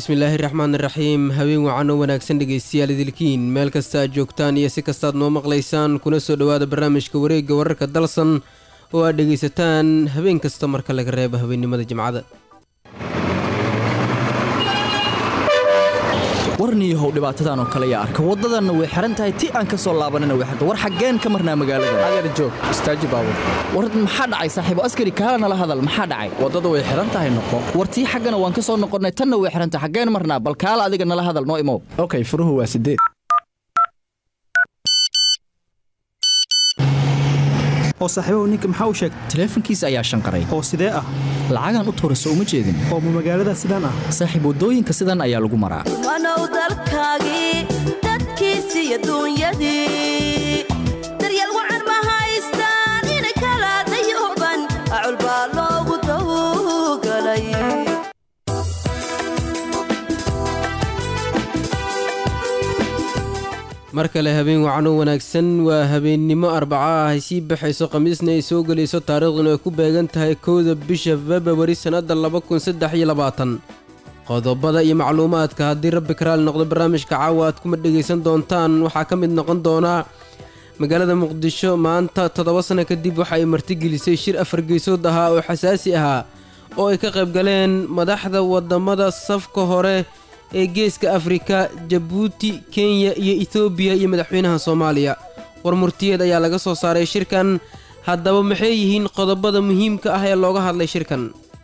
bismillaahi raxmaani raxiim habeen wacan oo wanaagsan dhegaystayaal idilkiin meel kasta aad joogtaan iyo si kastaad noo maqlaysaan kuna soo dhowaada barnaamijka wareegga wararka dalsan oo aad dhegaysataan habeen kasta marka laga reebo habeennimada jimcada warniyahow dhibaatadan oo kale yaa arka waddadanna way xiran tahay ti aan ka soo laabanina way xirta war xaggeen ka marnaa magaalada agar joog istaaji baabur war maxaa dhacay saaxiibo askari kaala nala hadal maxaa dhacay waddada way xiran tahay noqo war tii xaggana waan ka soo noqonnay tanna way xiran tahay xaggeen marnaa bal kaala adiga nala hadal noo imow okay furuhu waa 8 oo saaxiibow ninka maxaa u sheegay taleefankiisa ayaa shanqaray oo sidee ah lacagan u tuurayso uma jeedin oo magaalada sidaan ah saaxiib wadooyinka sidan ayaa lagu maraa wanow dalkaagii dadkiisi iyo duunyadii daryeel wacan ma haystaan in kala dayuban acul baa loogu dawgalay mar kale habeen wacan oo wanaagsan waa habeennimo arbaca ah ay sii baxayso khamiisna ay soo gelayso taariikhduna ay ku beegan tahay 1 bisha February sanada 2023 qodobada iyo macluumaadka haddii rabbi karaal noqdo barnaamijka caawa aad kuma dhegaysan doontaan waxaa ka mid noqon doona magaalada muqdisho maanta 7 sano kadib waxa ay martigelisay shir afar geesood ahaa oo xasaasi ahaa oo ay ka qayb galeen madaxda wadamada safka hore ee geeska Afrika Djibouti Kenya iyo Ethiopia iyo madaxweynaha Soomaaliya war murtiyeed ayaa laga soo saaray shirkan haddaba maxay yihiin qodobada muhiimka ah ee looga hadlay shirkan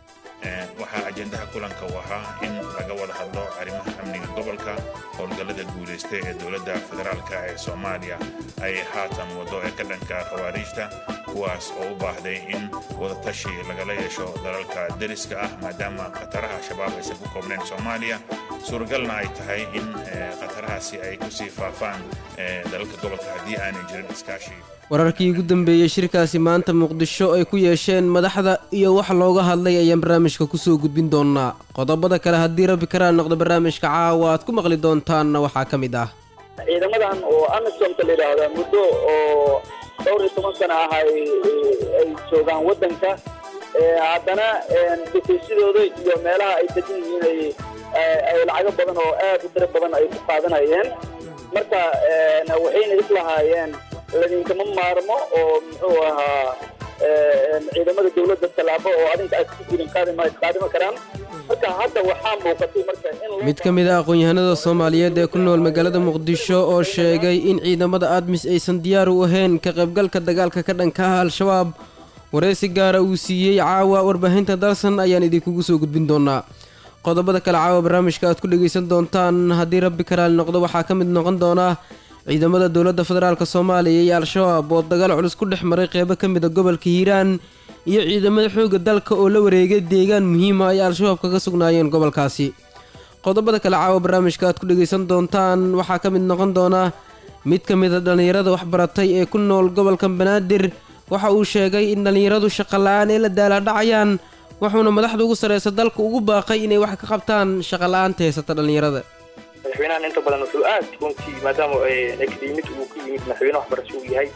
waxa ajendaha kulanka waxa in laga wada hadlo arrimaha amniga gobolka howlgallada guuleystay ee dowladda federaalka ee Soomaaliya ay haatan wado ee ka dhanka khawaarijta kuwaas oo u baahday in wada tashi lagala yeesho dalalka deriska ah maadaama khataraha shabaab ay ku koobneen Soomaaliya suuragalna ay tahay in khatarahaasi ay ku sii faafaan dalalka gobolka haddii aanay jirin iskaashi wararkii ugu dambeeyay shirkaasi maanta muqdisho ay ku yeesheen madaxda iyo wax looga hadlay ayaan barnaamijka ku soo gudbin doonaa qodobada kale haddii rabbi karaal noqdo barnaamijka caawa aad ku maqli doontaanna waxaa ka mid ah ciidamadan oo amisom la yiraahdo muddo oo 12 sano ah ay joogaan wadanka haddana difaacidooda iyo meelaha ay degan yihiin ay lacago badan oo aad u tiro badan ay ku qaadanayeen marka waxayna islahaayeen ladinkama maarmo oo muxuu ahaa ciidamada dawladda talaabo oo adinka ay ku jirin qaadima karaan marka hadda waxaa muuqatay marka in mid ka mid ah aqoon-yahanada Soomaaliyeed ee ku nool magaalada Muqdisho oo sheegay in ciidamada ADMIS aysan diyaar u ahayn ka qaybgalka dagaalka ka dhanka ah Al-Shabaab wareysi gaar ah uu siiyay caawa warbaahinta dalsan ayaan idinkugu soo gudbin doonaa qodobada kale caawa barnaamijka aad ku dhageysan doontaan haddii rabbi karaal noqdo waxaa ka mid noqon doona ciidamada dowladda federaalka Soomaaliya iyo Al-Shabaab oo dagaal culus ku dhex maray qaybo ka mid ah gobolka Hiiraan iyo ciidamada xoogga dalka oo la wareegay deegaan muhiim ah ay Al-Shabaab kaga sugnaayeen gobolkaasi qodobada kale caawa barnaamijka aad ku dhageysan doontaan waxaa ka mid noqon doona mid ka mid ah dhalinyarada waxbaratay ee ku nool gobolka Banaadir waxa uu sheegay in dhalinyaradu shaqo la'aan ay la daaladhacayaan wuxuuna madaxda ugu sareysa dalka ugu baaqay inay wax ka qabtaan shaqo la'aanta haysata dhalinyarada madaxweynahan inta badan wuxuu aad runtii maadaama akademiyad uu ku yimid madaxweyne waxbarasho uu yahay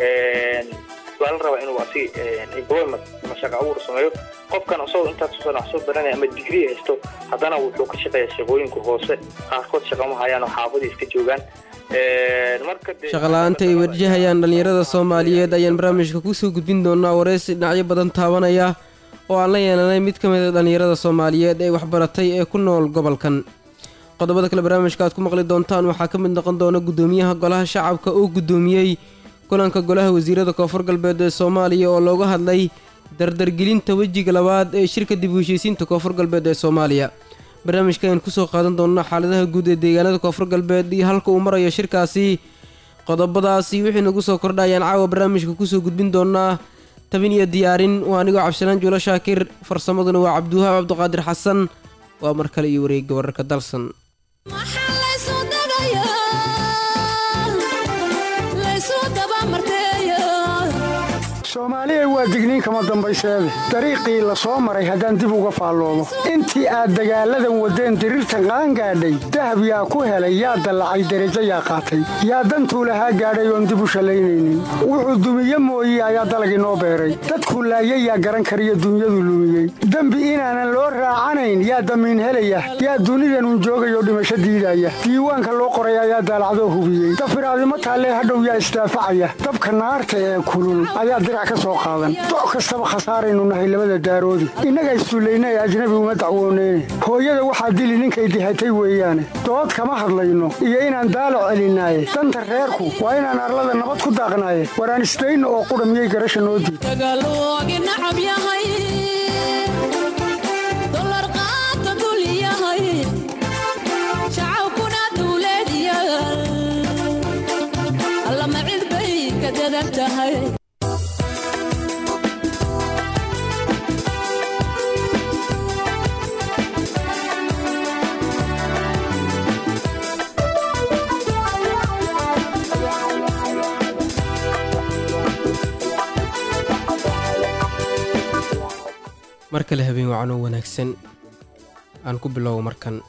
su'aal raba inuu asi employment ama shaqo abuur sameeyo qofkan asoo intaas soo wax soo baranaya ama degree haysto haddana wuxuu ka shaqeeyaa shaqooyinka hoose qaarkood shaqo ma hayaan oo xaafadii iska joogaan shaqo la'aanta ay wajahayaan dhalinyarada Soomaaliyeed ayaan barnaamijka ku soo gudbin doonaa wareysi dhinacyo badan taabanaya oo aan la yeelanay mid ka mid ah dhalinyarada Soomaaliyeed ee waxbaratay ee ku nool gobolkan qodobada kale barnaamijka aad ku maqli doontaan waxaa ka mid noqon doona gudoomiyaha golaha shacabka oo gudoomiyay kulanka golaha wasiirada koonfur galbeed ee Soomaaliya oo looga hadlay dardargelinta wajiga labaad ee shirka dib u heshiisiinta koonfur galbeed ee Soomaaliya barnaamijkan ku soo qaadan doona xaaladaha guud ee deegaanada koonfur galbeed iyo halka uu marayo shirkaasi qodobadaasi wixii nagu soo kordhayaan caawa barnaamijka ku soo gudbin doonaa tabin iyo diyaarin waa anigoo Cabshalaan Juulo Shaakir farsamaduna waa Cabduha Cabduqaadir Xasan waa mar kale iyo wareegga wararka dalsan soomaaliya waa digniin kama dambayseede dariiqii la soo maray haddaan dib uga faalloodo intii aad dagaalladan waddeen diriirtan qaangaadhay dahab yaa ku helay yaa dallacay derajo yaa qaatay yaa dantuu lahaa gaadhay oon dib u shallaynaynin wuxuu dumiye mooye ayaa dalag inoo beeray dadkuu laayay yaa garan kariyo dunyadu lumiyey dembi inaanan loo raacanayn yaa damiin helaya yaa dunidanun joogayoo dhimasho diidaya diiwaanka loo qoray ayaa daalacdoo hubiyey dafiraadimo taallee hadhow yaa isdaafacaya dabka naarta ee kulul ayaa dirac ka soo qaadan doc kastaba khasaaraynu nahay labada daaroodi innaga issullayna ee ajnabi uma dacwooneyne hooyada waxaa dili ninkay dihatay weeyaane dood kama hadlayno iyo inaan daalo celinaaye danta reerku waa inaan arlada nabad ku daaqnaaye waraan isdayno oo qudha miyay garasha noo diid mar kale habeen wacan oo wanaagsan aan ku bilowgo markan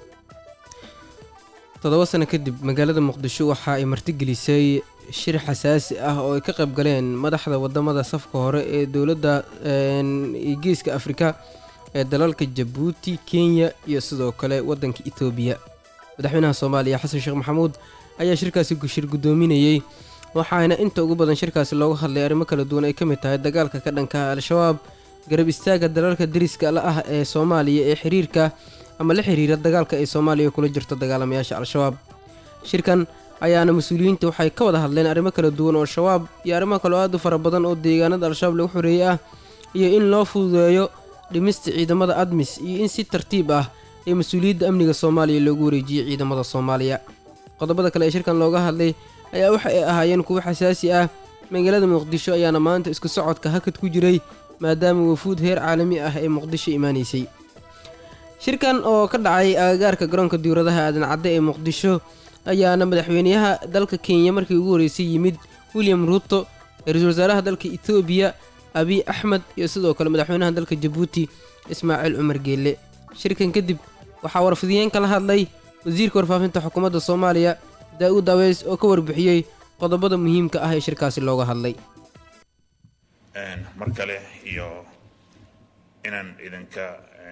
7 sano kadib magaalada muqdisho waxa ay martigelisay shir xasaasi ah oo ay ka qayb galeen madaxda wadamada safka hore ee dowladda geeska Afrika ee dalalka Djibouti, Kenya iyo sidoo kale wadanka Ethiopia. madaxweynaha Soomaaliya Xasan Sheekh Maxamuud ayaa shirkaasi shir gudoominayay waxaana inta ugu badan shirkaasi looga hadlay arrimo kala duwan ay kamid tahay dagaalka ka dhanka ah Al-Shabaab, garab istaaga dalalka dariska ah ee Soomaaliya ee xiriirka ama la xiriira dagaalka ay Soomaaliya kula jirto dagaalamayaasha Al-Shabaab. shirkan ayaana mas'uuliyiinta waxay ka wada hadleen arrimo kala duwan oo Shabaab iyo arrimo kale oo aad u fara badan oo deegaanada Al-Shabaab lagu xoreeyay ah iyo in loo fududeeyo dhimista ciidamada ADMIS iyo in si tartiib ah ee mas'uuliyadda amniga Soomaaliya loogu wareejiyay ciidamada Soomaaliya. qodobada kale ee shirkan looga hadlay ayaa waxa ay ahaayeen kuwo xasaasi ah. magaalada Muqdisho ayaana maanta isku socodka hakad ku jiray maadaama wafuud heer caalami ah ee Muqdisho imaanaysay. shirkan oo ka dhacay agagaarka garoonka diyaaradaha aadan cadde ee Muqdisho ayaana madaxweynaha dalka Kenya markii ugu horeysay yimid William Ruto, ra'iisul wasaaraha dalka Ethiopia Abiy Ahmed iyo sidoo kale madaxweynaha dalka Djibouti Ismaaciil Umar Geelle. shirkan kadib waxaa warfidiyeen kala hadlay wasiirka warfaafinta xukuumadda Soomaaliya Daawud Aweys oo ka warbixiyay qodobada muhiimka ah ee shirkaasi looga hadlay. mar kale iyo inaan idinka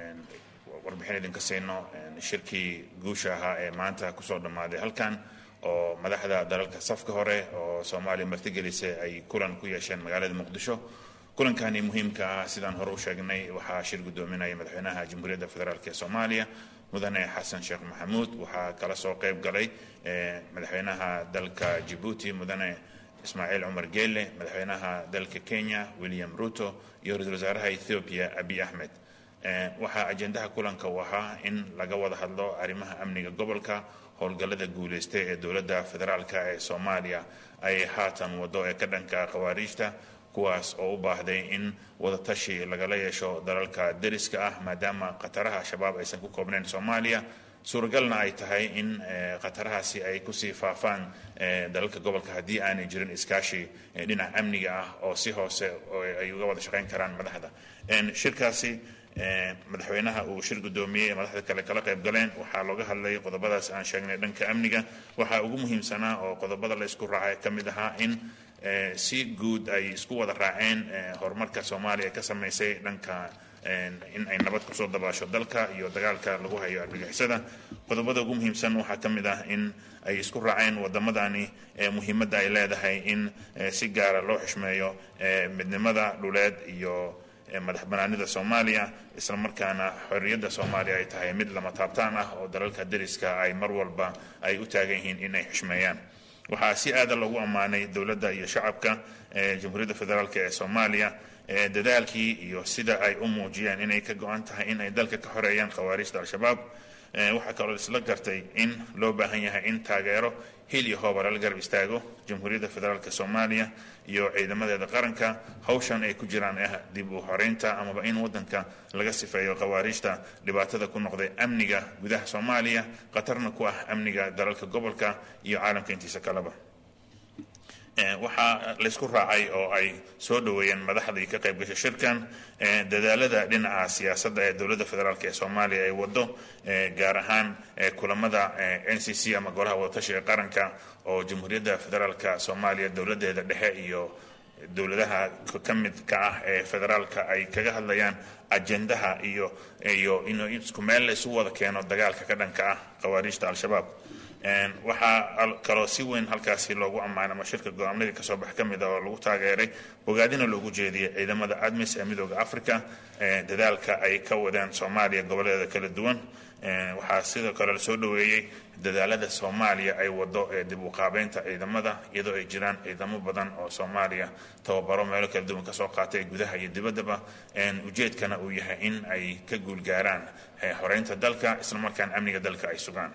warbixin idinka siino shirkii guusha ahaa ee maanta kusoo dhammaaday halkan oo madaxda dalalka safka hore oo Soomaaliya martigelisay ay kulan ku yeesheen magaalada Muqdisho. kulankani muhiimka ah sidaan hore u sheegnay waxaa shir gudoominaya madaxweynaha Jamhuuriyadda Federaalka ee Soomaaliya mudane Xasan Sheekh Maxamuud. waxaa kala soo qayb galay madaxweynaha dalka Djibouti mudane Ismaaciil Umar Geelle, madaxweynaha dalka Kenya William Ruto iyo ra'iisul wasaaraha Ethiopia Abiy Ahmed. waxaa ajendaha kulanka u ahaa in laga wada hadlo arrimaha amniga gobolka, howlgallada guuleystay ee dowladda federaalka ee Soomaaliya ay haatan wado ee ka dhanka qawaariijta, kuwaas oo u baahday in wada tashi lagala yeesho dalalka dariska ah maadaama qataraha shabaab aysan ku koobnayn Soomaaliya, suuragalna ay tahay in qatarahaasi ay kusii faafaan dalalka gobolka haddii aanay jirin iskaashi dhinaca amniga ah oo si hoose ay uga wada shaqayn karaan madaxda. shirkaasi madaxweynaha uu shir gudoomiyay madaxda kale kala qayb galeen waxaa looga hadlay qodobadaas aan sheegnay dhanka amniga. waxaa ugu muhiimsanaa oo qodobada la isku raacay ka mid ahaa in si guud ay isku wada raaceen horumarka Soomaaliya ka samaysay dhanka in ay nabad ku soo dabaasho dalka iyo dagaalka lagu hayo argagixisada. qodobada ugu muhiimsan waxaa ka mid ah in ay isku raaceen wadamadani muhiimadda ay leedahay in si gaara loo xishmeeyo midnimada dhuleed iyo madax banaanida Soomaaliya, isla markaana xorriyadda Soomaaliya ay tahay mid lama taabtaan ah oo dalalka dariska ay mar walba ay u taagan yihiin inay xishmeeyaan. waxaa si aad loogu ammaanay dowladda iyo shacabka Jamhuuriyadda Federaalka ee Soomaaliya dadaalkii iyo sida ay u muujiyeen inay ka go'an tahay in ay dalka ka xoreeyaan khawaarijta Al-Shabaab. waxaa kaloo isla gartay in loo baahan yahay in taageero hil iyo hoobar la garab istaago Jamhuuriyadda Federaalka Soomaaliya iyo ciidamadeeda qaranka hawshan ay ku jiraan dib u xoreynta amaba in wadanka laga sifeeyo khawaarijta dhibaatada ku noqday amniga gudaha Soomaaliya, qatarna ku ah amniga dalalka gobolka iyo caalamka intiisa kaleba. waxaa laysku raacay oo ay soo dhoweeyeen madaxdii ka qayb gashay shirkan dadaalada dhinaca siyaasadda ee dowladda federaalk ee soomaaliya ay wado gaar ahaan kulamada NCC ama golaha wadatashiga qaranka oo jamhuuriyadda federaalka soomaaliya dowladeeda dhexe iyo dowladaha ka mid ka ah ee federaalka ay kaga hadlayaan ajendaha iyo inuu isku meel la isu wada keeno dagaalka ka dhanka ah khawaariijta al-shabaab waxaa kaloo si weyn halkaasi loogu ammaanay ama shirka go'aamadii kasoo bax ka mid ah oo lagu taageeray bogaadina loogu jeediyey ciidamada ADMIS ee midooda Afrika dadaalka ay ka wadaan Soomaaliya goboleeda kala duwan waxaa sidoo kale soo dhaweeyay dadaalada Soomaaliya ay wado ee dib u qaabeynta ciidamada iyadoo ay jiraan ciidamo badan oo Soomaaliya tababaro meelo kala duwan ka soo qaatay gudaha iyo dibaddaba ujeedkana uu yahay in ay ka guulgaaraan xoreynta dalka isla markaana amniga dalka ay sugaan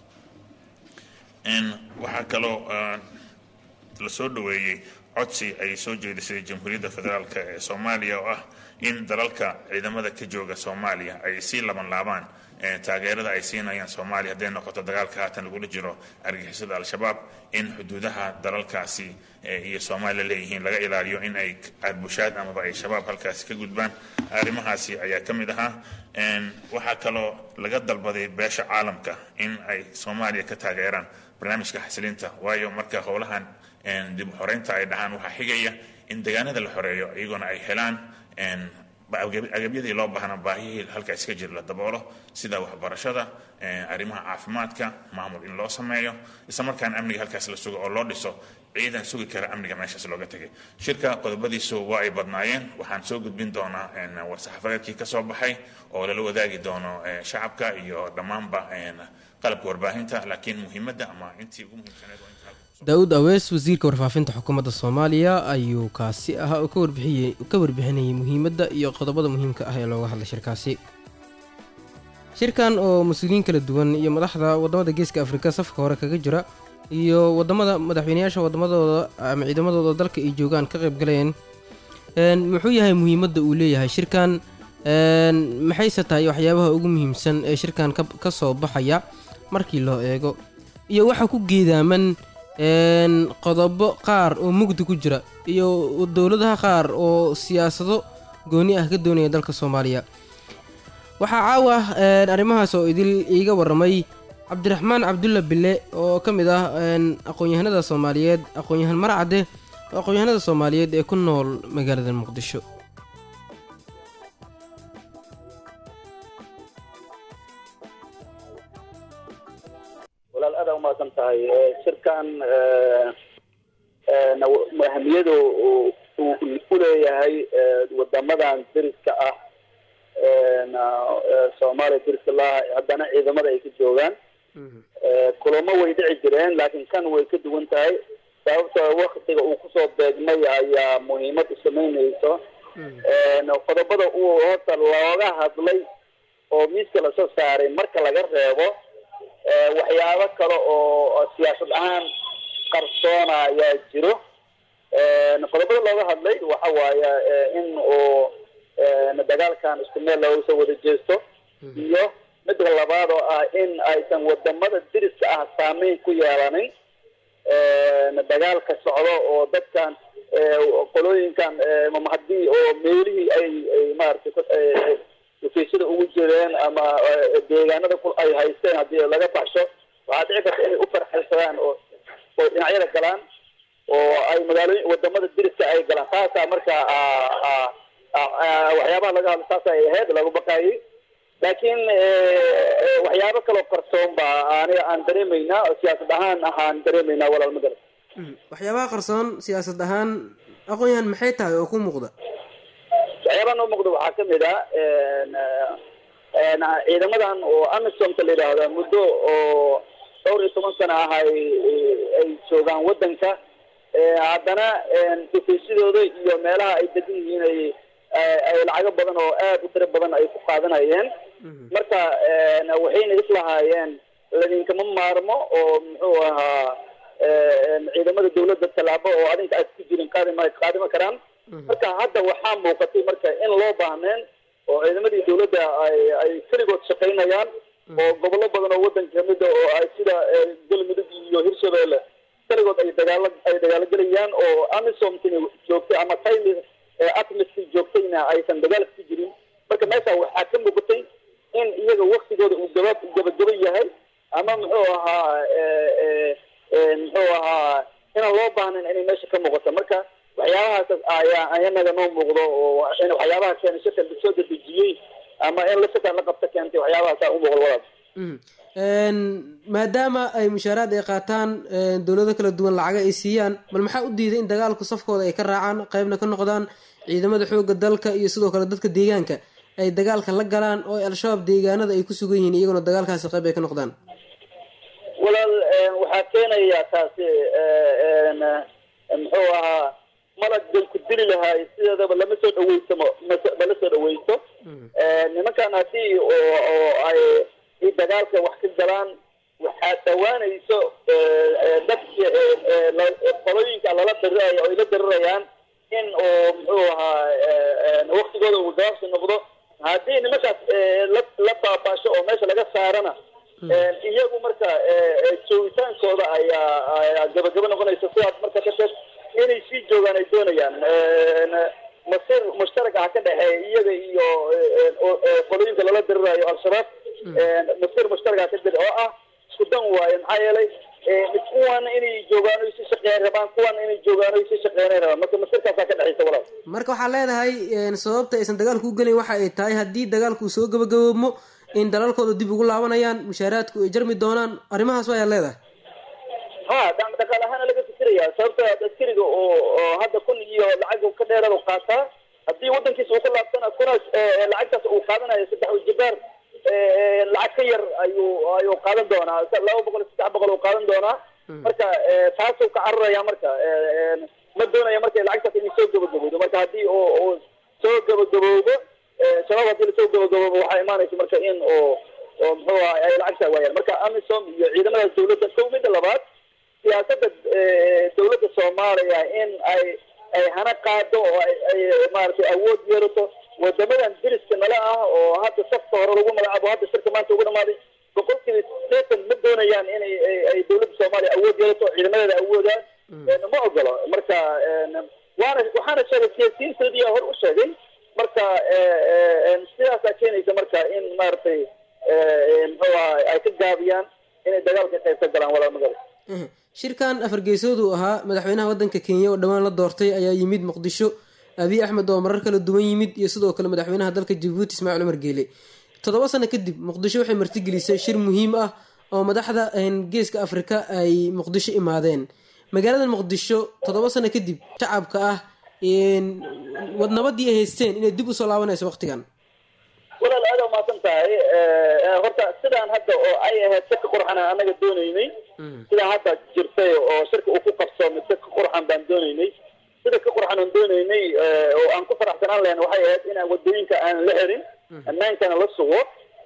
waxaa kaloo la soo dhaweeyay codsi ay soo jeedisay jamhuuriyadda federaalk ee Soomaaliya oo ah in dalalka ciidamada ka jooga Soomaaliya ay si laban taageerada ay siinayaan Soomaaliya haddii noqoto dagaalka haatan lagu jiro argagixisada al-shabaab in xuduudaha dalalkaasi iyo Soomaaliya leeyihiin laga ilaaliyo in ay arbushaad ama ay shabaab halkaasi ka gudbaan arrimahaasi ayaa ka mid ahaa waxaa kaloo laga dalbaday beesha caalamka in ay Soomaaliya ka taageeraan barnaamijka xasilinta waayo marka howlahan dib u xoreynta ay dhacaan waxaa xigaya in deegaanada la xoreeyo iyaguna ay helaan agabyadii loo baahnaa baahiyihii halkaas ka jira la daboolo sida waxbarashada arrimaha caafimaadka maamul in loo sameeyo isla markaana amniga halkaas la sugo oo loo dhiso ciidan sugi kara amniga meeshaas looga tagay shirka qodobadiisu waa ay badnaayeen waxaan soo gudbin doonaa war-saxaafadeedkii ka soo baxay oo lala wadaagi doono shacabka iyo dhammaanba qalabka warbaahinta laakiin muhiimadda ama intii ugu muhiimsaneed daawud awees wasiirka warfaafinta xukuumadda Soomaaliya ayuu kaasi ahaa oo ka warbixinayay muhiimadda iyo qodobada muhiimka ah ee looga hadlay shirkaasi shirkan oo mas'uuliyiin kala duwan iyo madaxda wadamada geeska Afrika safka hore kaga jira iyo wadamada madaxweynayaasha wadamadooda ama ciidamadooda dalka ay joogaan ka qayb galeen muxuu yahay muhiimadda uu leeyahay shirkan maxayse tahay waxyaabaha ugu muhiimsan ee shirkan ka soo baxaya markii loo eego iyo waxa ku geedaaman qodobo qaar oo mugdi ku jira iyo dowladaha qaar oo siyaasado gooni ah ka doonaya dalka Soomaaliya waxaa caawa arrimahaas oo idil iiga waramay Cabdiraxmaan Cabdulla Bille oo ka mid ah aqoon-yahanada Soomaaliyeed aqoon-yahan Marcade oo aqoon-yahanada Soomaaliyeed ee ku nool magaalada Muqdisho aad uma santahay shirkan muhiimadu uu leeyahay wadamadan dariska ah Soomaaliya dariska la hadana ciidamada ay ka joogaan kulamo way dhici jireen laakiin kan way ka duwan tahay sababtoo waqtiga uu ku soo beegmay ayaa muhiimad u sameynayso qodobada uu horta looga hadlay oo miiska la soo saaray marka laga reebo waxyaabo kale oo siyaasad ahaan qarsoona ayaa jiro qodobada looga hadlay waxa waaye in oo dagaalkan isku meel looga soo wada jeesto iyo midda labaad oo ah in aysan wadamada diriska ah saameyn ku yeelanin dagaalka socdo oo dadkan qolooyinkan haddii oo meelihii ay maaragtay وفيسده ugu jireen ama deegaanada ku ay haysteen hadii laga baxsho waxa dhici karta inay u farxaysadaan oo dhinacyada galaan oo ay magaalooyin wadamada diriska ay galaan taasa marka waxyaabaha laga hadlo taasa ay ahayd lagu baqayay laakiin waxyaabo kale oo qarsoon baa aan dareemayna siyaasad ahaan dareemayna walaal madar waxyaabaha qarsoon siyaasad ahaan aqoon-yahan maxay tahay oo ku muuqda waxyaabaha noo muuqda waxaa ka mid ah ciidamadan oo AMISOM la yidhaahdo muddo oo 12 sano ah ay joogaan wadanka haddana dufiisidooda iyo meelaha ay degan yihiin ay lacago badan oo aad u tiro badan ay ku qaadanayeen marka waxayna islahaayeen ladinkama maarmo oo muxuu ahaa ciidamada dawladda talaabo oo adinka aad ku jirin qaadima karaan marka hadda waxaa muuqatay marka in loo baahneen oo ciidamadii dawladda ay kaligood shaqaynayaan oo gobollo badan oo wadanka kamid ah oo ay sida galmudug iyo hirshabeelle kaligood ay dagaalo gelayaan oo amisomkina joogtay ama taymi atmiski joogtayna aysan dagaal ku jirin marka meesha waxaa ka muuqatay in iyaga waktigooda uu gabagaba yahay ama muxuu ahaa inaan loo baahnayn inay meesha ka muuqato marka waxyaabahaas ayaa ayanaga noo muuqdo oo in waxyaabaha keena shirka soo dedejiyey ama in la shirka la qabta keentay waxyaabahaasa u muuqdo walaal maadaama ay mushaaraad ay qaataan dowlado kala duwan lacaga ay siiyaan bal maxaa u diiday in dagaalku safkooda ay ka raacaan qaybna ka noqdaan ciidamada xooga dalka iyo sidoo kale dadka deegaanka ay dagaalka la galaan oo al-shabaab deegaanada ay ku sugan yihiin iyaguna dagaalkaasi qayb ay ka noqdaan walaal waxaa keenaya taasi muxuu ahaa malag bay ku dili lahaay sideedaba lama soo dhaweysamo mala soo dhaweyso nimankan haddii oo ay dagaalka wax ka galaan waxaa dhawaanayso dadka qolooyinka lala darirayo oo ay la darirayaan in oo muxuu ahaa waktigooda uu gaabsi noqdo haddii nimankaas la baabaasho oo meesha laga saarana iyagu marka joogitaankooda ayaa gabagaba noqonaysa sidaas marka darteed inay sii joogaan ay doonayaan masir mushtarak ah ka dhexeeya iyaga iyo qolooyinka lala dirirayo al-shabaab masir mushtarak ah ka jira oo ah isku dan waaye maxaa yeelay kuwan inay joogaan o sii shaqeyn rabaan kuwan inay joogaan o sii shaqeynay rabaan marka masirkaasaa ka dhexeysa walaal marka waxaa leedahay sababta aysan dagaalku u gelin waxa ay tahay haddii dagaalku soo gabagaboobmo in dalalkooda dib ugu laabanayaan mushaaraadku ay jarmi doonaan arrimahaas waayaa leedahay ha dhaqaal ahaana laga fikiraya sababta askariga oo hadda kun iyo lacag ka dheerada qaataa haddii wadankiisa uu ka laabtana kunaas lacagtaas uu qaadanayo 3 jibaar lacag ka yar ayuu qaadan doonaa 200 300 uu qaadan doonaa marka taasuu ka cararaya marka ma doonaya marka lacagtaas inay soo gabagaboodo marka haddii oo soo gabagaboodo shabaab haddii lasoo gabagaboobo waxaa imaanaysa marka in oo muxuu ahaa ay lacagtaa waayaan marka amisom iyo ciidamada dawladda kow midda labaad siyaasadda dawladda soomaaliya in ay hana qaado oo ay maaragtay awood yeerato wadamadan diriska nala ah oo hadda safka hore lagu magacaabo hadda shirka maanta ugu dhamaaday 100% ma doonayaan in ay dawladda soomaaliya awood yeerato ciidamadeeda awoodaan ma ogolo marka waxaana sheegay siyaasiyiintoodii hor u sheegay marka sidaasaa keenaysa marka in maaragtay muxuu ahaa ay ka gaabiyaan inay dagaalka qayb ka galaan walaal magala shirkan afargeesood uu ahaa madaxweynaha wadanka kenya oo dhawaan la doortay ayaa yimid muqdisho abiy axmed oo marar kala duwan yimid iyo sidoo kale madaxweynaha dalka jabuuti ismaaciil cumar geele 7 sano kadib muqdisho waxay martigelisay shir muhiim ah oo madaxda geeska afrika ay muqdisho imaadeen magaalada muqdisho 7 sano kadib shacabka ah wadnabadii ay haysteen inay dib usoo laabanayso waqtigan walaal aad umaasan tahay horta sidaan hadda oo ay ahayd shirka qurxan anaga doonaynay sidaan hadda jirtay oo shirka uu ku qabsoomay shirka qurxan baan doonaynay sida ka qurxan aan doonaynay oo aan ku faraxsanaan lahayn waxay ahayd inaan wadooyinka aan la xirin amaankana la sugo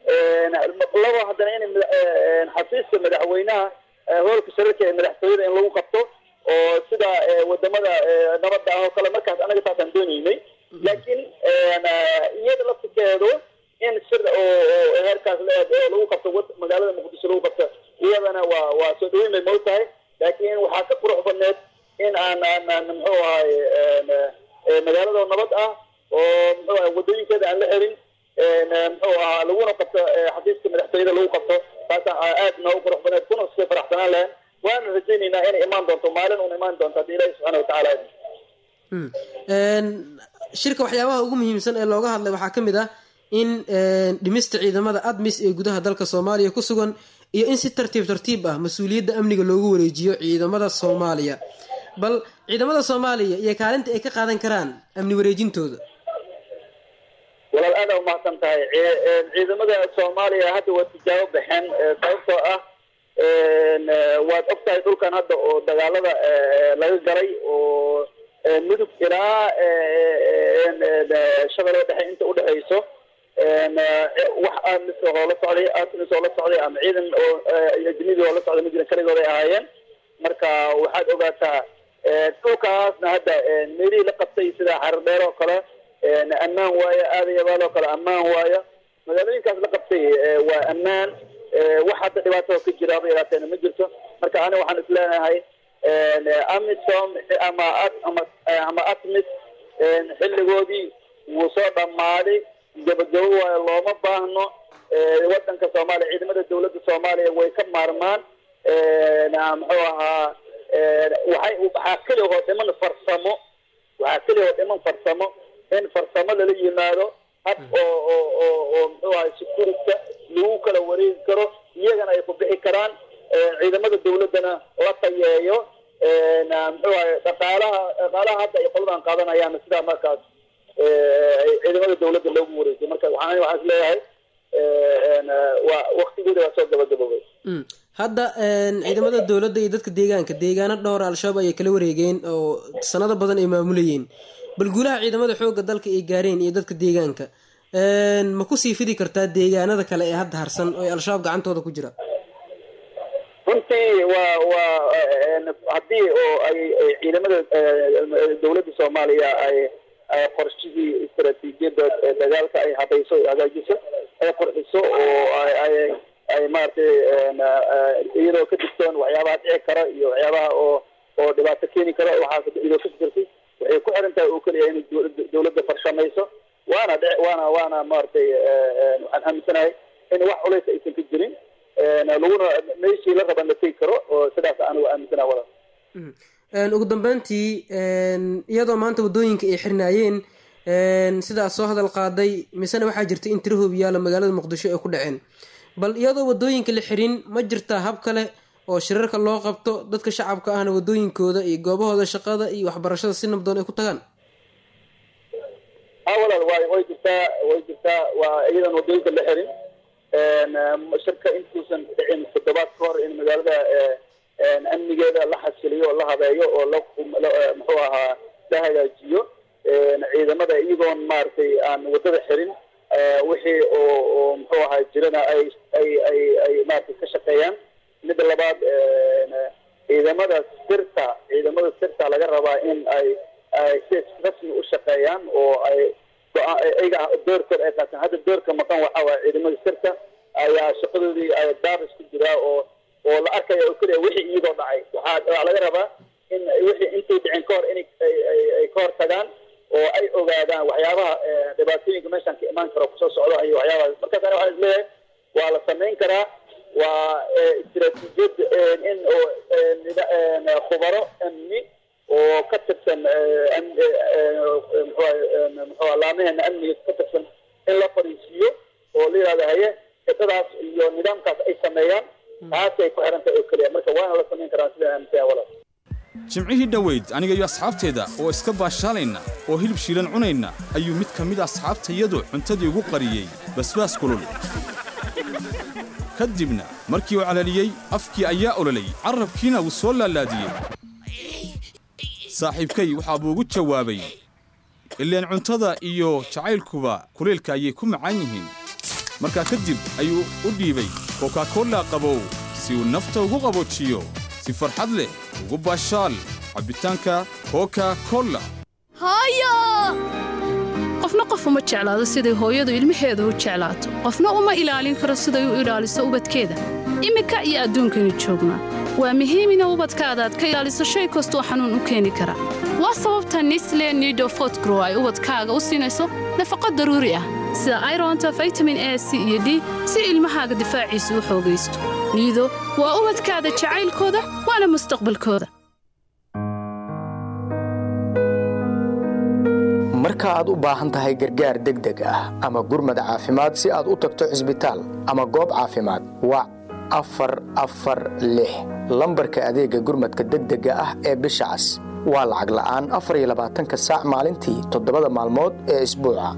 laba haddana in xafiiska madaxweynaha hoolka shirarka ee madaxtooyada in lagu qabto oo sida wadamada nabadda ah oo kale markaas anaga taasaan doonaynay laakiin iyada laftirkeedu in shir oo heerkaas lagu qabto magaalada muqdisho lagu qabto iyadana waa soo dhaweyn bay moog tahay laakiin waxaa ka qurux badneed in aan muxuu ahay magaalada nabad ah oo muxuu ahay wadooyinkeeda aan la xirin muxuu ahaa laguna qabto xafiiska madaxtooyada lagu qabto taasa aad noogu qurux badneed kuna sii faraxsanaan lahayn waana rajaynaynaa inay imaan doonto maalin uun imaan doonto haddii ilaahi subxaana watacaala shirka waxyaabaha ugu muhiimsan ee looga hadlay waxaa ka mid ah in dhimista ciidamada admis ee gudaha dalka soomaaliya ku sugan iyo in si tartiib ah mas-uuliyadda amniga loogu wareejiyo ciidamada soomaaliya bal ciidamada soomaaliya iyo kaalinta ay ka qaadan karaan amni wareejintooda walaal aada umahadsan tahay ciidamada soomaaliya hadda waa tijaabo baxeen sababtoo ah waad og tahay dhulkan hadda oo dagaalada laga galay oo mudug ilaa shabeelle dhexe inta udhexeyso wax aadmis oo la socday aadmis oo la socday ama ciidan oo ajnabi oo la socday ma jiran kaligooday ahaayeen marka waxaad ogaataa dhulkaasna hadda meelihii la qabtay sida xardheer oo kale ammaan waayo aadayabaal oo kale ammaan waayo magaalooyinkaas la qabtay waa ammaan wax hadda dhibaato ka jira haba yaraateena ma jirto marka ani waxaan isleenahay amisom ama atmis xilligoodii wuu soo dhammaaday gabagabo waayo looma baahno wadanka soomaaliya ciidamada dowladda soomaaliya way ka maarmaan muxuu ahaa waxaa keliya dhiman farsamo in farsamo lala yimaado hab oo muxuu ahay security lagu kala wareegi karo iyagana ay ku bixi karaan ciidamada dowladdana la tayeeyo muxuu ahay dhaqaalaha hadda ay qoladan qaadanayaan sidaa markaas ciidamada dowladda loogu wareegay marka waxaan isleeyahay waa waqtigooda waa soo gabagaboobay hadda ciidamada dowladda iyo dadka deegaano dhowr al-shabaab ayay kala wareegeen oo sanado badan ay maamulayeen bal guulaha ciidamada xoogga dalka ay gaareen iyo dadka deegaanka ma ku sii fidi kartaa deegaanada kale ee hadda harsan oo al-shabaab gacantooda ku jira runtii waa haddii oo ay ciidamada dowladda soomaaliya ay qorshihii istaraatiijiyadda dagaalka ay habayso hagaajiso ay qorxiso oo ay maaragtay iyadoo ka digtoon waxyaabaha dhici kara iyo waxyaabaha oo dhibaato keeni kara waxaas iyadoo ka fikirtay waxay ku xiran tahay oo keliya inay dowladda farshamayso waana maaragtay waxaan aaminsanahay in wax culays aysan ka jirin laguna meeshii la raban la tegi karo oo sidaas anigu aaminsanaha walaal ugu dambeyntii iyadoo maanta waddooyinka ay xirnaayeen sidaas soo hadal qaaday misena waxaa jirta in tiro hoobiyaala magaalada muqdisho ay ku dhaceen bal iyadoo waddooyinka la xirin ma jirtaa hab kale oo shirarka loo qabto dadka shacabka ahna waddooyinkooda iyo goobahooda shaqada iyo waxbarashada si nabdoon ay ku tagaan walaal way jirtaa waa iyadan waddooyinka la xirin shirka intuusan dhicin toddobaad ka hor in magaalada amnigeeda la xasiliyo oo la habeeyo oo muxuu ahaa la hagaajiyo ciidamada iyagoon maaragtay aan waddada xirin wixii oo muxuu ahaa jirana ay maaragtay ka shaqeeyaan midda labaad ciidamada sirta laga rabaa in ay si rasmi u shaqeeyaan oo ay iyaga doorkooda ay qaataan hadda doorka maqan waxa waaye ciidamada sirta ayaa shaqadoodii daabis ku jiraa oo la arkaya oo keliya wixii iyadoo dhacay waxaa laga rabaa in wixii intay dhicin ka hor in ay ka hor tagaan oo ay ogaadaan waxyaabaha dhibaatooyinka meeshaan ka imaan karo kusoo socdo iyo waxyaabahaas markaas ani waxaan isleeyahay waa la samayn karaa waa istiraatiijiyad in khubaro amni oo ka tirsan muxuu laamaheena amniga ka tirsan in la fariisiiyo oo la yidhahdo haye xidadaas iyo nidaamkaas ay sameeyaan taasay ku xiran tahay oo keliya marka waana la samayn karaa sidaan aaminsan walaal jimcihii dhoweyd aniga iyo asxaabteeda oo iska baashaalayna oo hilib shiilan cunayna ayuu mid ka mid asxaabtayadu cuntadii ugu qariyey basbaas kulul ka dibna markii uu calaliyey afkii ayaa ololay carrabkiina wuu soo laalaadiyey saaxiibkay waxaa buu ugu jawaabay ileen cuntada iyo jacaylkuba kuleelka ayay ku macaan yihiin markaa kadib ayuu u dhiibay kokakola qabow si uu nafta ugu qaboojiyo si farxad leh ugu baashaal cabbitaanka kokakola hooyo qofna qof uma jeclaado siday hooyadu ilmaheeda u jeclaato qofna uma ilaalin karo siday u ilaaliso ubadkeeda iminka iyo adduunkaynu joognaa waa muhiim in ubadkaada aad ka ilaaliso shay kastoo xanuun u keeni kara waa sababta Nestle Nido Fortgrow ay ubadkaaga u siinayso nafaqo daruuri ah sida ironta vitamin A C iyo D si ilmahaaga difaaciisu u xoogaysto Nido waa ubadkaada jacaylkooda waana mustaqbalkooda marka aad u baahan tahay gargaar degdeg ah ama gurmad caafimaad si aad u tagto cisbitaal ama goob caafimaad waa 446 lambarka adeega gurmadka degdega ah ee bisha cas waa lacag la'aan 24 saac maalintii 7 maalmood ee isbuuca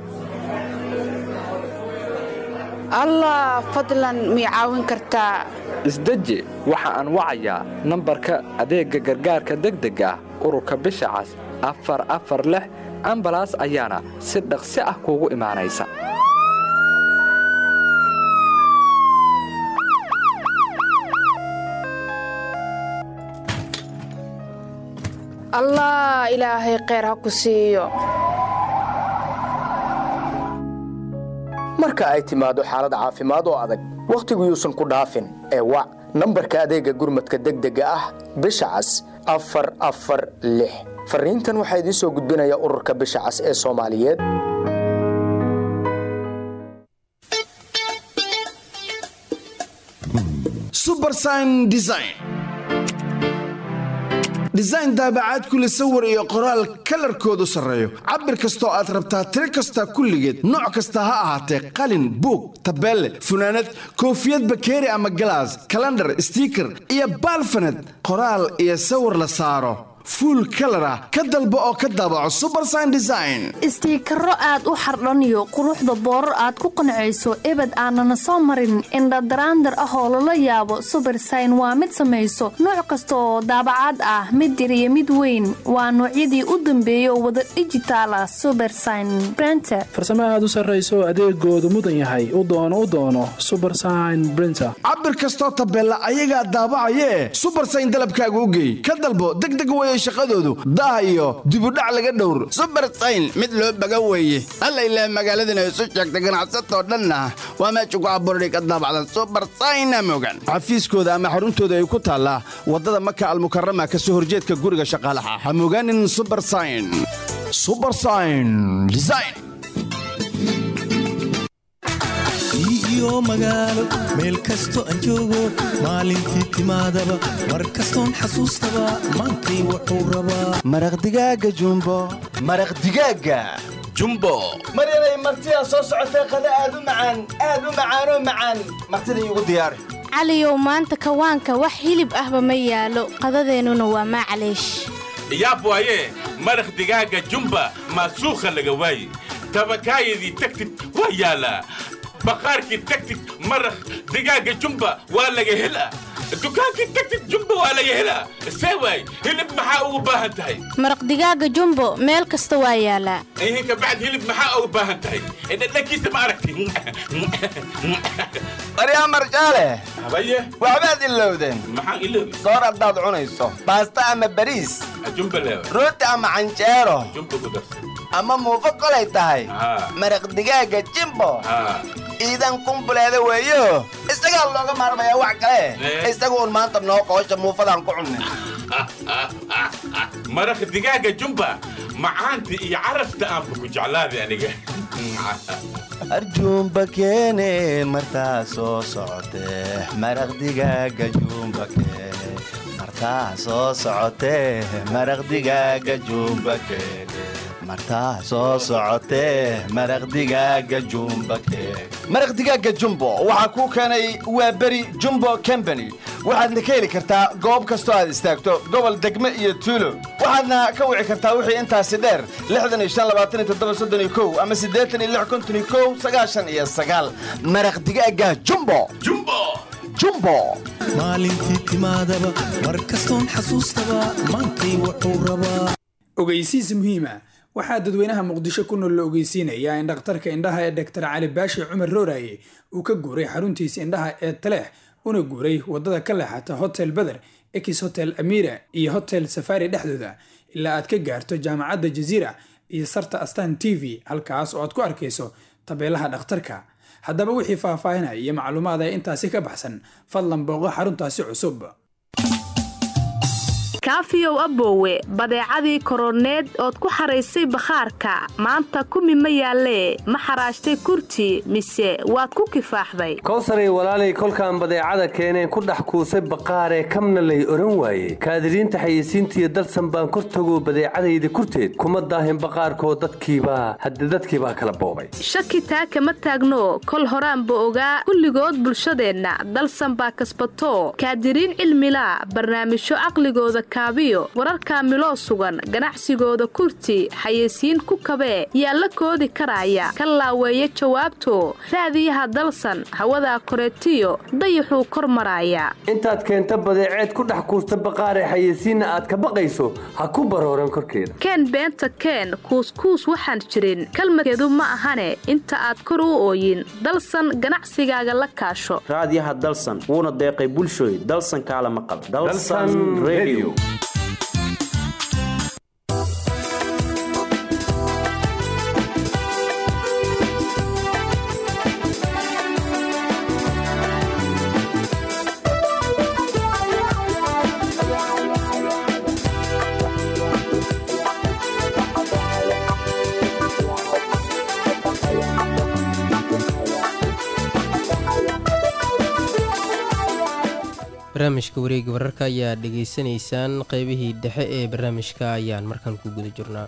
allah fadlan mi caawin kartaa isdeji waxa aan wacayaa nambarka adeega gargaarka degdega ah ururka bisha cas 446 ambalaas ayaana si dhaqsi ah kuugu imaanaysa allah ilaahay khayr ha ku siiyo marka ay timaado xaalad caafimaad oo adag waqtigu yuusan ku dhaafin ee wac nambarka adeega gurmadka degdega ah bisha cas 446. fariintan waxaa idiin soo gudbinaya ururka bisha cas ee Soomaaliyeed. Supersign design daabacaad kule sawir iyo qoraal kalarkoodu sareeyo cabir kastoo aad rabtaa tiro kasta kulligeed nooc kasta ha ahaatee qalin buug tabeelle funaanad koofiyad bakeeri ama galaas calendar sticker iyo baalfanad qoraal iyo sawir la saaro full color ah ka dalbo oo ka daabaco Supersign Design istiikaro aad u xardhaniyo quruxda boorar aad ku qanceyso ebad aanana soo marin inda daraandar ah oo la yaabo Supersign waa mid samayso nooc kasta oo daabacaad ah mid yar iyo mid weyn waa noocyadii u dambeeyay wada digital ah Supersign printer farsamo aad u sareyso adeegoodu mudan yahay u doono Supersign printer cabir kastoo tabeella ayaga daabacayee Supersign dalabkaaga u geey ka dalbo degdeg shaqadoodu daa iyo dib u dhac laga dhowr Supersign mid loo baga weeye alla ilaa magaaladana isu sheegta ganacsato dhanna waa meesha ku abuuray ka daabacda Supersign mogan xafiiskooda ama xaruntooda ay ku taala wadada Makka al-Mukarrama ka soo horjeedka guriga shaqaalaha ha moganin Supersign Design iyo magaalo meel kasto aan joogo maalintii timaadaba mar kastoon xasuustaba maantay wuxuu rabaa maraq digaaga jumbo maryanay martida soo socotay qada aad u macaan martida igu diyaari caliyow maanta kawaanka wax hilib ahba ma yaalo qadadeennuna waa macleesh yaab waaye maraq digaaga jumba maasuuqa laga waaye tabakaayadii tagtid waa yaalaa baqaarkii tagtid maraq digaaga jumba waa laga helaa dukaankii tagtid jumba waa laga helaa see waay hilib maxaa ugu baahan tahay maraq digaaga jumbo meel kasta waa yaalaa ihinka bacd hilib maxaa ugu baahan tahay dhadhankiisa ma aragti aryaa marjaale habaye waxbaad ilowdeen maxaan iloobi soor haddaad cunayso baasta ama bariis jumba leewa rooti ama canjeero jumba ku darsa ama muufo kolay tahay maraq digaaga jimbo iidan kumbuleeda weeyo isagaa looga maarmayaa wax kale isagu un maanta noo qoosha muufadaan ku cunnay maraq digaaga jumba macaanta iyo carafta aanba ku jeclaaday aniga arjuumba keene martaa soo socotee maraq digaaga jumba keene martaa soo socotee maraq digaaga jumba keene martaa soo socotee maraq digaaga jumbo maraq digaaga jumbo waxaa kuu keenay waa beri jumbo company waxaadna ka heli kartaa goob kastoo aad istaagto gobol degme iyo tuulo waxaadna ka wici kartaa wixii intaasi dheer ama 86 maraq digaaga jumbo maalintii timaadaba mar kastoon xasuustaba maantay wuxuu rabaa ogeysiis muhiima waxaa dadweynaha muqdisho ku nool la ogeysiinayaa in dhakhtarka indhaha ee Dr. Cali Baashi Cumar Rooraye uu ka guuray xaruntiisa indhaha ee Taleex una guuray wadada ka leexata Hotel Badr, Ex Hotel Amira iyo Hotel Safari dhexdooda ilaa aad ka gaarto jaamacadda Jazeera iyo sarta Astaan TV halkaas oo aad ku arkayso tabeelaha dhakhtarka. haddaba wixii faahfaahinaya iyo macluumaad ay intaasi ka baxsan fadlan booqo xaruntaasi cusub. kaafiyow aboowe badeecadii koroneed ood ku xaraysay bakhaarka maanta kumi ma yaalee ma xaraashtay kurti mise waad ku kifaaxday kowsaray walaalay kolkaan badeecada keeneen ku dhex kuusay baqaaree kamna lay oran waaye kaadiriinta xayeysiintiiyo dalsan baan kor tago badeecadayda kurteed kuma daahin baqaarkoo dadkiibaa kala boobay shaki taa kama taagno kol horaanba ogaa kulligood bulshadeenna dalsan baa kasbato kaadiriin cilmila barnaamijyo caqligooda kaabiyo wararka miloo sugan ganacsigooda kurti xayeysiin ku kabee yaa la koodi karaya ka laaweeya jawaabto raadiyaha dalsan hawada koreetiyo dayaxuu kor maraya intaad keenta badeeceed ku dhex kuusta baqaaree xayeysiinna aad ka baqayso ha ku barooran korkeeda keen beenta keen kuuskuus waxaan jirin kalmadkeedu ma ahane inta aad kor u ooyin dalsan ganacsigaaga la kaasho raadiyaha dalsan wuuna deeqay bulshooy dalsan kaalama qab dalsan radio barnaamijka wareega wararka ayaa dhegaysanaysaan qaybihii dhexe ee barnaamijka ayaan markaan ku guda jirnaa.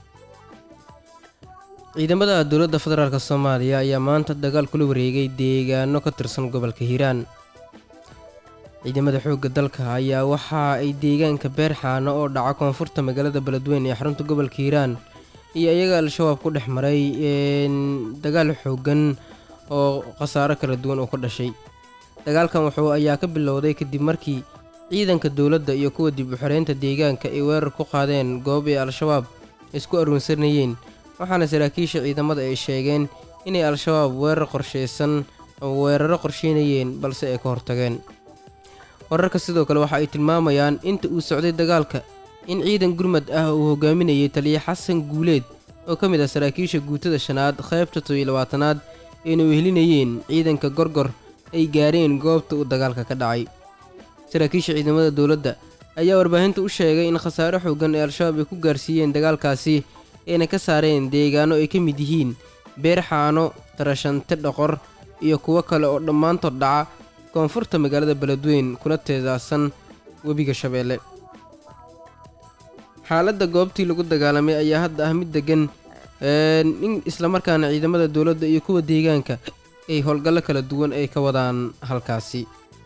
ciidamada dowladda federaalk soomaaliya ayaa maanta dagaal kula wareegay deegaano ka tirsan gobolka hiiraan. ciidamada xoogga dalka ayaa waxa ay deegaanka beerxaano oo dhaca koonfurta magaalada beledweyne ee xarunta gobolka hiiraan iyo iyaga al-shabaab ku dhex maray dagaal xooggan oo khasaaro kala duwan oo ka dhashay. dagaalkan ayaa ka bilowday kadib markii ciidanka dowladda iyo kuwa dib u xiraynta deegaanka ay weerar ku qaadeen goob ay al-shabaab isku aruunsanayeen, waxaana saraakiisha ciidamada ay sheegeen inay al-shabaab weeraro qorsheynayeen balse ay ka hortageen. wararka sidoo kale waxa ay tilmaamayaan inta uu socday dagaalka in ciidan gurmad ah uu hogaaminayay taliye xasan guuleed oo ka mid ah saraakiisha guutada 5aad qaybta 17aad ayna wehelinayeen ciidanka gorgor ay gaareen goobta uu dagaalka ka dhacay. saraakiisha ciidamada dowladda ayaa warbaahinta u sheegay in khasaare xooggan ee al-shabaab ay ku gaarsiiyeen dagaalkaasi ayna ka saareen deegaano ay ka mid yihiin beerxaano, tarashante dhoqor iyo kuwo kale oo dhammaantood dhaca koonfurta magaalada beledweyne kuna teedaasan webiga shabeelle. xaaladda goobtii lagu dagaalamay ayaa hadda ah mid degan in islamarkaana ciidamada dowladda iyo kuwa deegaanka ay howlgallo kala duwan ay ka wadaan halkaasi.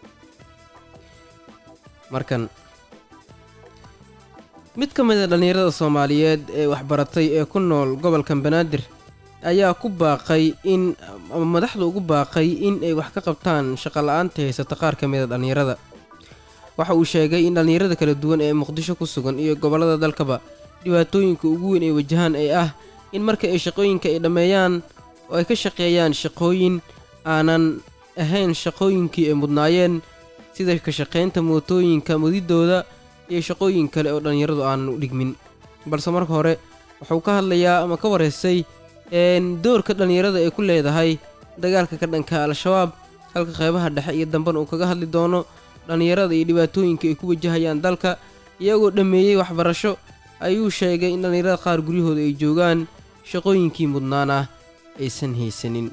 markan mid ka mid a dhallinyarada soomaaliyeed ee waxbaratay ee ku nool gobolkan banaadir ayaa ku baaqay in madaxda ugu baaqay in ay wax ka qabtaan shaqola'aanta haysata qaar ka mid a dhallinyarada. waxa uu sheegay in dhallinyarada kala duwan ee muqdisho ku sugan iyo gobollada dalkaba dhibaatooyinka ugu weyn ay wajahaan ay ah in marka ay shaqooyinka ay dhammeeyaan oo ay ka shaqeeyaan shaqooyin aanan ahayn shaqooyinkii ay mudnaayeen sida ka shaqaynta mootooyinka mudidooda iyo shaqooyin kale oo dhallinyaradu aanan u dhigmin. balse marka hore wuxuu ka hadlayaa ama ka wareysay doorka dhallinyarada ay ku leedahay dagaalka ka dhanka al-shabaab, halka qeybaha dhexe iyo dambena uu kaga hadli doono dhallinyarada iyo dhibaatooyinka ay ku wajahayaan dalka. iyagoo dhammeeyey waxbarasho ayuu sheegay in dhallinyarada qaar guryahooda ay joogaan shaqooyinkii mudnaana aysan haysanin.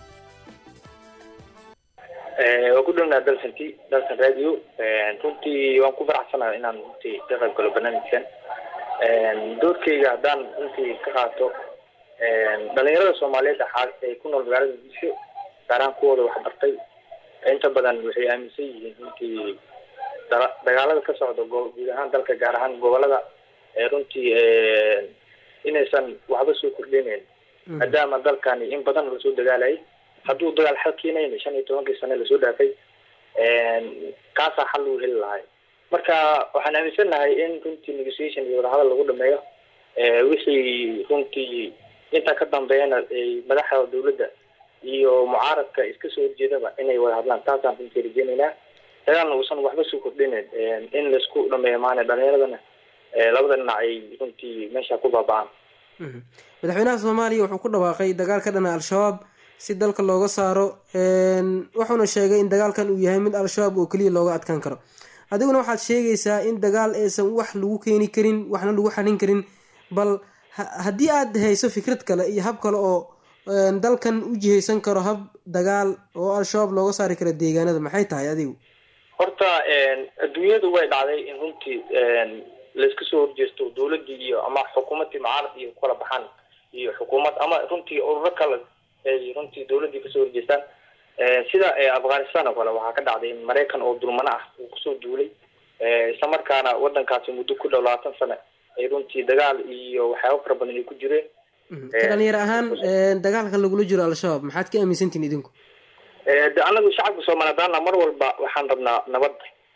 waa ku dhownaa dalsan radio runtii waan ku faraxsanahay inaan runtii ka qayb galo barnaamijkan. doorkeyga haddaan runtii ka qaato dhalinyarada soomaaliyeed ee ku nool magaalada muqdisho gaar ahaan kuwooda waxbartay inta badan waxay aaminsan yihiin runtii dagaalada ka socda guud ahaan dalka gaar ahaan gobolada runtii inaysan waxba soo kordhinayn maadaama dalkani in badan lasoo dagaalayay. hadduu dagaal xal keenayna 15 sano lasoo dhaafay kaasaa xal uu heli lahay. marka waxaan aaminsanahay in runtii negotiation iyo wadahadal lagu dhameeyo wixii runtii inta ka dambeeyana madaxda dowladda iyo mucaaradka iska soo horjeedaba inay wada hadlaan. taasaan runtii rajeynaynaa dagaalna uusan waxba soo kordhinayn in laisku dhameeyo maana dhallinyaradana labada dhinac ay runtii meesha ku baaba'aan. madaxweynaha soomaaliya wuxuu ku dhawaaqay dagaal ka dhana al-shabaab si dalka looga saaro, wuxuuna sheegay in dagaalkan uu yahay mid al-shabaab oo keliya looga adkaan karo. adiguna waxaad sheegaysaa in dagaal aysan wax lagu keeni karin waxna lagu xalin karin, bal haddii aad hayso fikrad kale iyo hab kale oo dalkan u jihaysan karo hab dagaal oo al-shabaab looga saari karo deegaanada, maxay tahay adigu? horta adduunyadu way dhacday in runtii layska soo horjeesto dowladii iyo ama xukuumadii mucaarad iyo kala baxaan iyo xukuumad ama runtii ururo kale ay runtii dowladii kasoo horjeestaan. sida afghanistan oo kale waxaa ka dhacday in maraykan oo dulmano ah uu kusoo duulay islamarkaana wadankaasi muddo ku dhow 20 sano ay runtii dagaal iyo waxyaabo fara badan ay ku jireen. dhalinyaro ahaan dagaalka lagula jiro al-shabaab maxaad ka aaminsantihiin idinku? anagu shacabka Soomaaliyeed mar walba waxaan rabnaa nabad.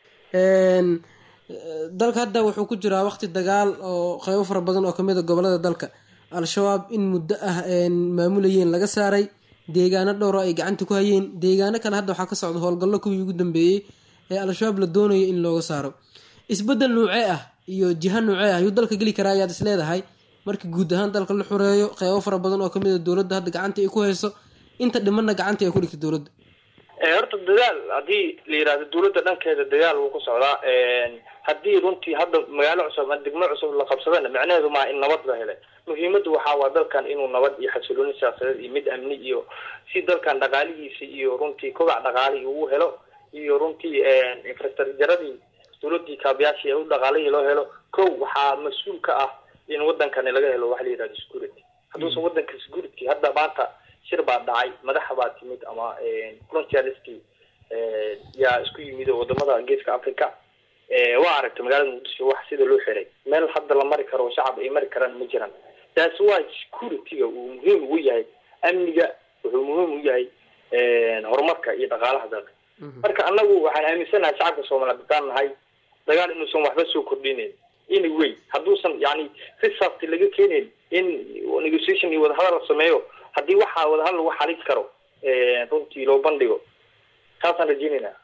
dalka hadda wuxuu ku jiraa waqti dagaal oo qaybo fara badan oo kamid ah gobolada dalka. al-shabaab in muddo ah maamulayeen laga saaray, deegaano dhowr ay gacanta ku hayeen, deegaano kale hadda waxaa ka socda howlgallo kuwii ugu dambeeyey ee al-shabaab la doonayo in looga saaro. isbedel noocee ah iyo jiha noocee ah ayuu dalka geli karaa ayaad is leedahay markii guud ahaan dalka la xureeyo qaybo fara badan oo kamid ah dowladda hadda gacanta ay ku hayso, inta dhimanna gacanta ay ku dhigtay dowladda? horta dagaal haddii la yiraahdo dowladda dhankeeda dagaal wuu ku socdaa. haddii runtii hadda magaalo cusub ama degmo cusub la qabsadana macnaheedu ma in nabad la helay. muhiimadu waxaa waa dalkan inuu nabad iyo xasilooni siyaasadeed iyo mid amni iyo si dalkan dhaqaalihiisa iyo runtii kobac dhaqaali uu helo iyo runtii infrastructuradii dowladii kaabayaashii ee u dhaqaalihii loo helo kow waxaa mas-uul ka ah in wadankani laga helo waxa la yidhahdo security hadduusan wadanka security hadda maanta shir baa dhacay madaxa baa timid ama frontierskii yaa isku yimid oo wadamada geeska africa waa aragtay magaalada muqdisho wax sida loo xiray meel hadda la mari karo shacab ay mari karaan ma jiraan taas waa security-ga uu muhiim u yahay amniga wuxuu muhiim u yahay horumarka iyo dhaqaalaha dalka marka anagu waxaan aaminsanahay shacabka Soomaaliyeed hadaan nahay dagaal inuusan waxba soo kordhinin anyway hadduusan yani result laga keenin in negotiation iyo wadahadal la sameeyo haddii waxa wadahadal lagu xalin karo runtii loo bandhigo taasaan rajeynaynaa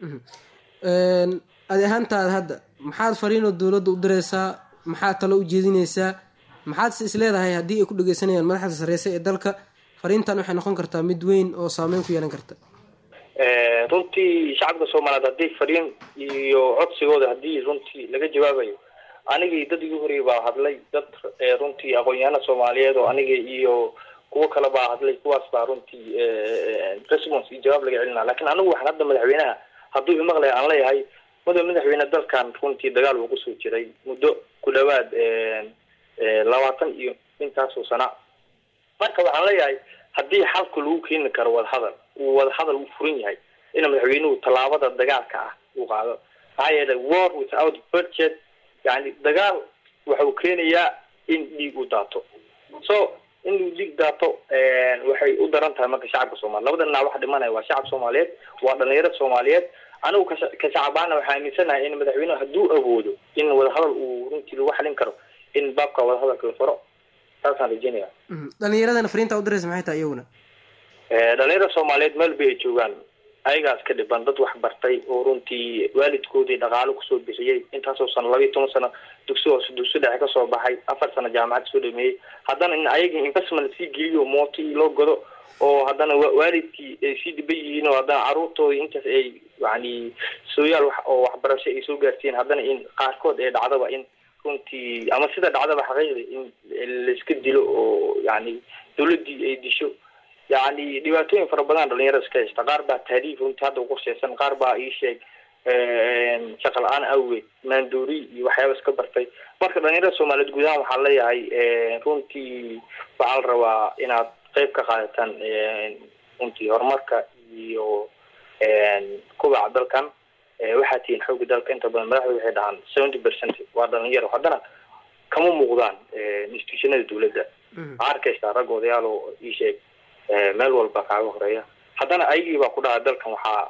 adi ahaantaada hadda maxaad fariinoo dowladda u diraysaa maxaad talo u jeedinaysaa maxaad is leedahay haddii ay ku dhageysanayaan madaxda sareysa ee dalka fariintan waxay noqon kartaa mid weyn oo saameyn ku yeelan karta runtii shacabka Soomaaliyeed haddii fariin iyo codsigooda haddii runtii laga jawaabayo anigii dad igu horeeyay baa hadlay dad runtii aqoon-yahano Soomaaliyeed oo anigii iyo kuwa kale baa hadlay kuwaas baa runtii response iyo jawaab laga celinaa laakiin anigu waxaan hadda madaxweynaha hadduu imaqlay aan leeyahay madaxweyne dalkan runtii dagaal uu ku soo jiray muddo ku dhawaad 20 iyo intaas oo sana marka waxaan leeyahay haddii xalku lagu keeni karo wadahadal uu furan yahay in madaxweynuhu talaabada dagaalka ah uu qaado ayada war without budget yani dagaal wuxuu keenayaa in dhiig u daato so in dhiig daato waxay u daran tahay marka shacabka Soomaaliyeed labada dhinac waxa dhimanaya waa shacab Soomaaliyeed waa dhalinyarada Soomaaliyeed anigu ka shacabana waxaan aaminsanahay in madaxweynuhu hadduu awoodo in wadahadal uu runtii lagu xalin karo in baabka wadahadalka la furo taasaan rajeynayaa dhalinyaradana fariinta u diraysa maxay tahay iyaguna dhalinyarada Soomaaliyeed meel bay joogaan ayagaas ka dhiban dad wax bartay oo runtii waalidkoodii dhaqaale kusoo bixiyay intaasoo sano 12 sano dugsi dhexe ka soo baxay 4 sano jaamacad soo dhameeyay haddana in ayagii investment sii geliyo mooti loo godo oo haddana waalidkii ay sii dhiban yihiin oo haddana caruurtoodii intaas ay yani sooyaal wax oo waxbarasho ay soo gaarsiin haddana in qaarkood ay dhacdaba in runtii ama sida dhacdaba xaqiiqdi in la iska dilo oo yani dawladii ay disho يعني dhibaatooyin fara badan dhalinyarada iska haysta qaar baa taariikh runtii hadda ugu qorsheysan qaar baa ii sheeg shaqo la'aan awgeed maandoori iyo waxyaaba iska bartay marka dhalinyarada Soomaaliyeed guud ahaan waxaa leeyahay runtii waxaa la rabaa inaad qayb ka qaadataan runtii horumarka iyo kobaca dalkan waxaa tihiin xoogga dalka inta badan madaxda waxay dhahaan 70% waa dhalinyaro haddana kama muuqdaan institutionada dowladda arkaysa rag odayaal oo ii sheeg meel walba kaaga horeeya haddana ayagii baa ku dhaca dalkan waxaa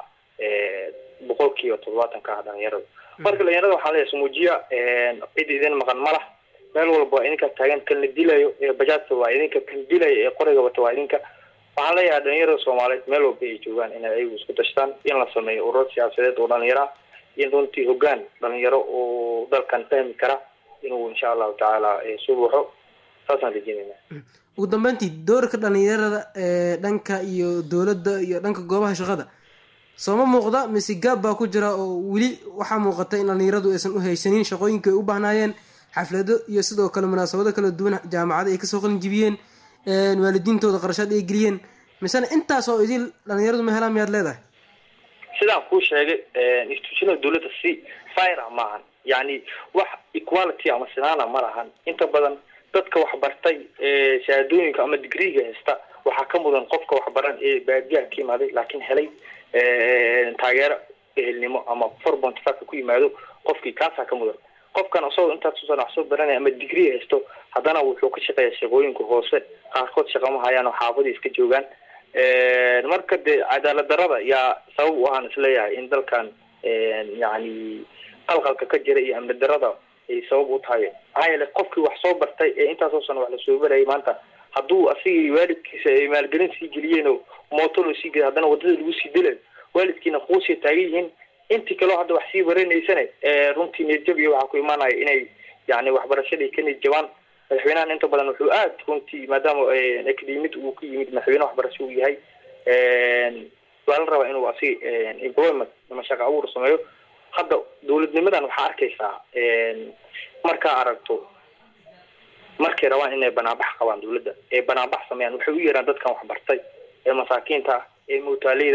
70% ka ah dhalinyarada marka dhalinyarada waxaa leeyahay sumuujiya cid idin maqan ma lah meel walba idinka taagan kan la dilayo bajaadka waa idinka kan dilayo ee qoriga wata waa idinka waxaan leeyahay dhalinyarada Soomaaliyeed meel walba ay joogaan inay ayagu isku tashtaan in la sameeyo urur siyaasadeed oo dhalinyaro in runtii hoggaan dhalinyaro oo dalkan fahmi kara inuu insha Allah taala soo baxo taasaan rajeynaynaa ugu dambeyntii doorka dhalinyarada ee dhanka iyo dowladda iyo dhanka goobaha shaqada sooma muuqda mise gaab baa ku jira oo weli waxaa muuqata in dhalinyaradu aysan u haysanin shaqooyinka ay u baahnaayeen xaflado iyo sidoo kale munaasabado kala duwan jaamacada ay kasoo qalin jibiyeen waalidiintooda qarashaad ay geliyeen misena intaas oo idil dhalinyaradu ma helaan miyaad leedahay sidaan kuu sheegay institutionada dowladda si fire maahan yani wax equality ama sinaana ma lahan inta badan dadka wax bartay shahaadooyinka ama digriga haysta waxaa ka mudan qofka wax baran ee baadiyaha ka yimaaday laakiin helay taageero ehelnimo ama 4.5 ku yimaado qofkii kaasaa ka mudan qofkan asagoo intaas wax soo baranaya ama digri haysto haddana wuxuu ka shaqeeyaa shaqooyinka hoose qaarkood shaqo ma hayaan oo xaafadii iska joogaan marka dee cadaalad darrada yaa sabab u ahaan isleeyahay in dalkan yani qalqalka ka jira iyo amni darrada ay sabab u tahay ayale qofkii wax soo bartay ee intaasoo sano wax la soo barayay maanta hadduu asigii waalidkiisa ay maalgelin sii geliyeen oo mooto loo sii geliyay haddana wadada lagu sii dilay waalidkiina quusi taagan yihiin intii kaloo hadda wax sii baranaysana runtii niyadjab iyo waxaa ku imaanaya inay yani waxbarashadii ka niyadjabaan madaxweynahan inta badan wuxuu aad runtii maadaama academid uu ku yimid madaxweyne waxbarasho uu yahay waa la rabaa inuu asig employment ama shaqo abuur sameeyo hadda dowladnimadan waxaa arkaysaa markaa aragto markay rabaan inay banaanbax qabaan dowladda ee banaanbax sameeyaan waxay u yeeraan dadkan wax bartay ee masaakiinta ah ee muutaaleyda ah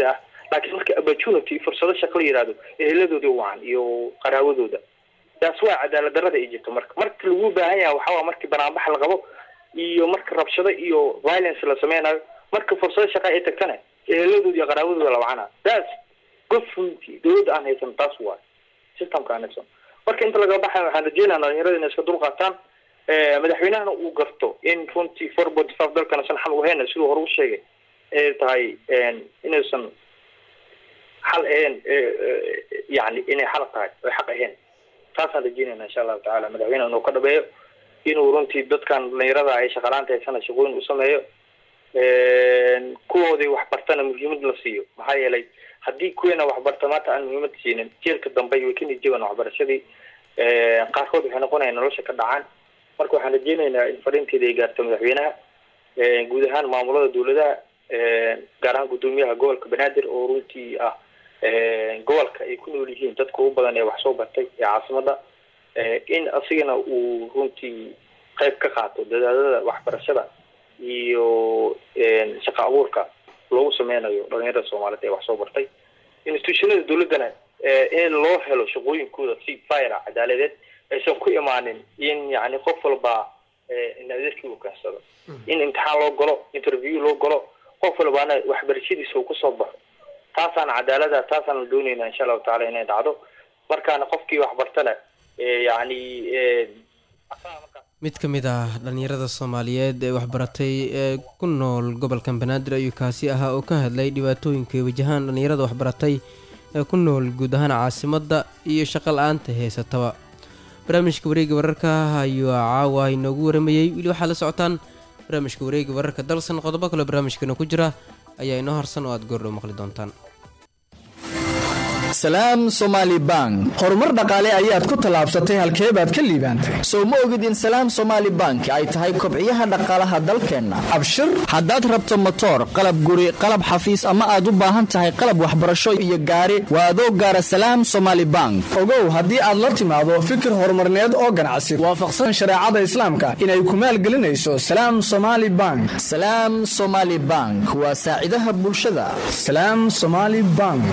laakiin marka opportunity fursado shaqo la yiraahdo eheladooda wacan iyo qaraawadooda taas waa cadaalad darrada ay jirto marka lagu baahan yahay waxa waa markii banaanbax la qabo iyo marka rabshado iyo violence la sameynayo marka fursado shaqo ay tagtana eheladooda iyo qaraawadooda la wacana taas gofunti dowladda aan haysan taas waa systemka aan haysan marka inta laga baxay waxaan rajeynayaa dhalinyarada inay iska dulqaataan madaxweynahana uu garto in runtii 4.5 dalkana san xal u hayna sidoo hore u sheegay ee tahay inaysan xal ahayn yani inay xal tahay oo xaq ahayn taasaan rajeynaynaa insha allahu tacaala madaxweynaha inuu ka dhabeeyo inuu runtii dadkan dhalinyarada ay shaqalaanta haysana shaqooyin u sameeyo kuwoodii waxbartana muhiimad la siiyo maxaa yeelay haddii kuweena waxbarta maanta aan muhiimad siinin jeelka dambe way ka nijabaan waxbarashadii qaarkood waxay noqonayaan nolosha ka dhacaan marka waxaan rajeynaynaa in fariinteeda ay gaarto madaxweynaha guud ahaan maamulada dowladaha gaar ahaan gudoomiyaha gobolka banaadir oo runtii ah gobolka ay ku nool yihiin dadka ugu badan ee wax soo bartay ee caasimada in asigana uu runtii qayb ka qaato dadaalada waxbarashada iyo shaqo abuurka loogu sameynayo dhalinyarada Soomaaliyeed ee wax soo bartay institutionada dawladana in loo helo shaqooyinkooda si fayra cadaaladeed aysan ku imaanin in yani qof walba naadadkii uu kaasado in imtixaan loo galo interview loo galo qof walbaana waxbarashadiisa uu ku soo baxo taasaan cadaalada taasaan doonaynaa insha Allah taala inay dhacdo markaana qofkii wax bartana yani mid ka mid ah dhalinyarada Soomaaliyeed ee waxbaratay ee ku nool gobolka Banaadir ayuu kaasi ahaa oo ka hadlay dhibaatooyinka ay wajahaan dhalinyarada waxbaratay ee ku nool guud ahaan caasimadda iyo shaqo la'aanta heysataba barnaamijka wareegga wararka ayuu caawa inoogu waramayay wili waxaa la socotaan barnaamijka wareegga wararka dalsan qodobo kale barnaamijkana ku jira ayaa inoo harsan oo aad goordhow maqli doontaan salaam Somali Bank horumar dhaqaale ayaad ku talaabsatay halkee baad ka liibaantay soo ma ogid in salaam Somali Bank ay tahay kobciyaha dhaqaalaha dalkeena abshir hadaad rabto motor qalab guri qalab xafiis ama aad u baahan tahay qalab waxbarasho iyo gaari waa adoo gaara salaam Somali Bank ogow hadii aad la timaado fikir horumarneed oo ganacsi waafaqsan shariicada islaamka inay ku maalgelinayso salaam Somali Bank waa saacidaha bulshada salaam Somali Bank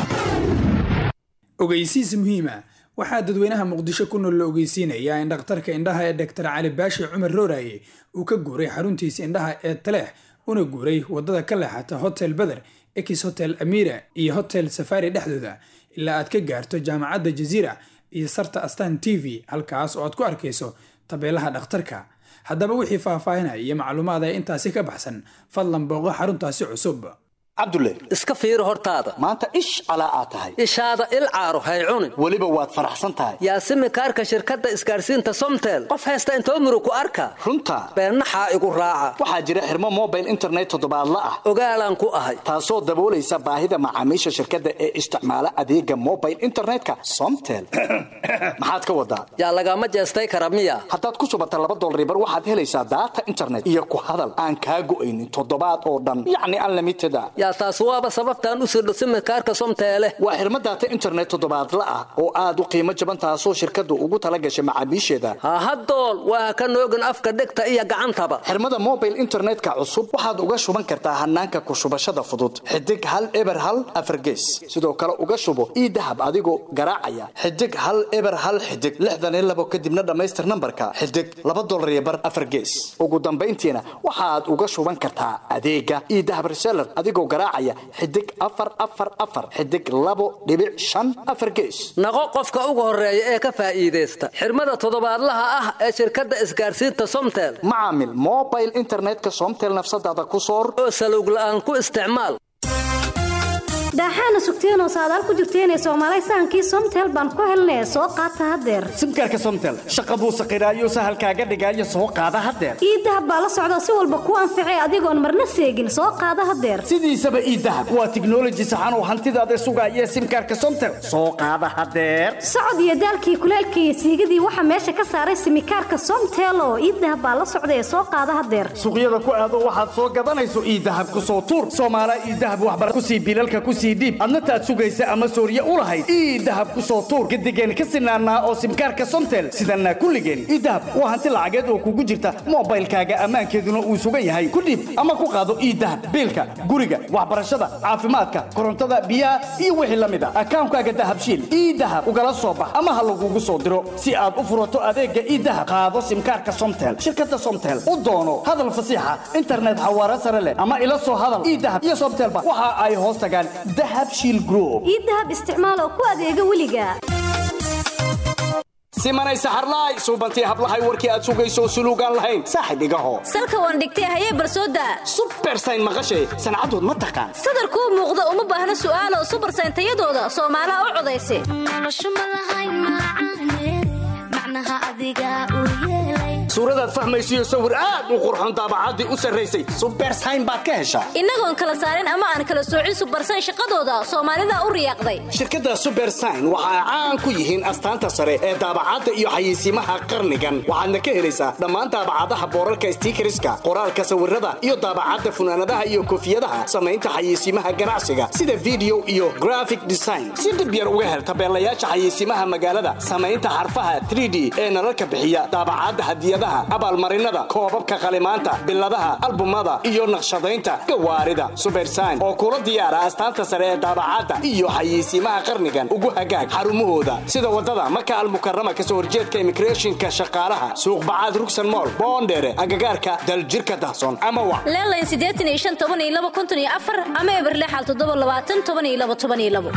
ogeysiis muhiima waxaa dadweynaha muqdisho ku nool la ogeysiinayaa in dhakhtarka indhaha ee Dr. Cali Baashi Cumar Rooraye uu ka guuray xaruntiisa indhaha ee Taleex una guuray wadada ka leexata Hotel Badr, Ex Hotel Amira iyo Hotel Safari dhexdooda ilaa aad ka gaarto jaamacadda Jazeera iyo sarta Astaan TV halkaas oo aad ku arkayso tabeelaha dhakhtarka haddaba wixii faahfaahinaya iyo macluumaad ay intaasi ka baxsan fadlan booqo xaruntaasi cusub cabdulle iska fiiro hortaada maanta ish calaa aad tahay ishaada il caaro hay cunin weliba waad faraxsan tahay yaasimi kaarka shirkadda isgaarsiinta Somtel qof haysta inta umru ku arka runta beenaxa igu raaca waxaa jira xirmo mobile internet toddobaadla ah ogaalaan ku ahay taasoo daboolaysa baahida macaamiisha shirkadda ee isticmaala adeega mobile internetka Somtel maxaad ka wadaa yaa lagama jeestay karamiya haddaad ku subata $2 bar waxaad helaysaa data internet iyo ku hadal aan kaa go'aynin toddobaad oo dhan yacni unlimited taas waaba sababtaan u soo simkaarka Somtel waa xirmo data internet toddobaadla ah oo aad u qiimo jaban taasoo shirkadu ugu tala gashay macaamiisheeda hadool waa ka noogan afka dhigta iyo gacantaba xirmada mobile internetka cusub waxaad uga shuban kartaa hanaanka ku shubashada fudud xidig 1 4 gees sidoo kale uga shubo dahab adigoo garaacaya xidig 1 1 xidig 62 kadibna dhamaystir nambarka xidig $2 bar 4 gees ugu dambeyntiina waxaad uga shuban kartaa adeega dahab reseller adigoo garaacaya xidig 444 xidig 2.5 gees naqo qofka ugu horeeya ee ka faa'iideysta xirmada toddobaadlaha ah ee shirkadda isgaarsiinta Somtel macaamil mobile internetka Somtel nafsadaada ku soor oo salowg la'aan ku isticmaal daaxana sugteen oo saadaal ku jirteen Soomaaliya sahankii Somtel baan ku helnay soo qaata hadeer simkaarka Somtel shaqadu saqiraayo sahalkaaga dhigayo soo qaada hadeer dahab baa la socda si walba ku anficay adigoon marna seegin soo qaada hadeer sidiisaba dahab waa technology saxan oo hantidaada sugaya simkaarka Somtel soo qaada hadeer socod iyo daalkii kuleelkii siigadii waxa meesha ka saaray simkaarka Somtel oo dahab baa la socda soo qaada hadeer suuqyada ku aado waxaad soo gadanayso dahab ku soo tuur Soomaaliya dahab waxbar ku sii bilalka ku sii dhiib adna taad sugaysa ama sooriye u lahayd ii dahab ku soo tuur gadigeen ka sinaanaa oo simkaarka somtel sidanaa kulligeen ii dahab waa hanti lacageed oo kugu jirta moobaylkaaga ammaankeeduna uu sugan yahay ku dhiib ama ku qaado ii dahab biilka guriga waxbarashada caafimaadka korontada biyaha iyo wixii la mid a akaankaaga dahabshiil ii dahab ugala soo bax ama ha lagugu soo diro si aad u furato adeega ii dahab qaado simkaarka somtel shirkadda somtel u doono hadal fasiixa internet xawaare sare leh ama ila soo hadal ii dahab iyo somtelba waxa ay hoos tagaan dahabshiil group ii dahab isticmaal oo ku adeega weliga simanay saxarlaay suubantii hablahay warkii aad sugayso suluugaan lahayn saaxib igaho salka waan dhigtay hayee barsooda supersayn maqashay sancadood ma taqaan sadarkuu muuqda uma baahna su'aalo supersayn tayadooda soomaalaha u codaysa suuradaad fahmaysiyo sawir aad u qurxoon daabacaddii u sarraysay supersayn baad ka heshaa innagoon kala saarin ama aan kala soocin supersayn shaqadooda soomaalida u riyaaqday shirkadda supersayn waxa ay caan ku yihiin astaanta sare ee daabacadda iyo xayeysiimaha qarnigan waxaadna ka helaysaa dhammaan daabacadaha boorarka stiikariska qoraalka sawirada iyo daabacadda funaanadaha iyo koofiyadaha samaynta xayeysiimaha ganacsiga sida video iyo graphic design si dib yar uga hel tabeelayaasha xayeysiimaha magaalada samaynta xarfaha 3D ee nalalka bixiya daabacadda hadiyadaha abaalmarinada koobabka qalimaanta biladaha albumada iyo naqshadaynta gawaarida supersayn oo kula diyaara astaanta sare ee daabacadda iyo xayeysiimaha qarnigan ugu hagaag xarumahooda sida wadada maka almukarrama kasoo horjeedka immigrationka shaqaalaha suuq bacaad rugsan mool boondheere agagaarka daljirka dahsoon ama wa leelayn 85 ama eberlexal 7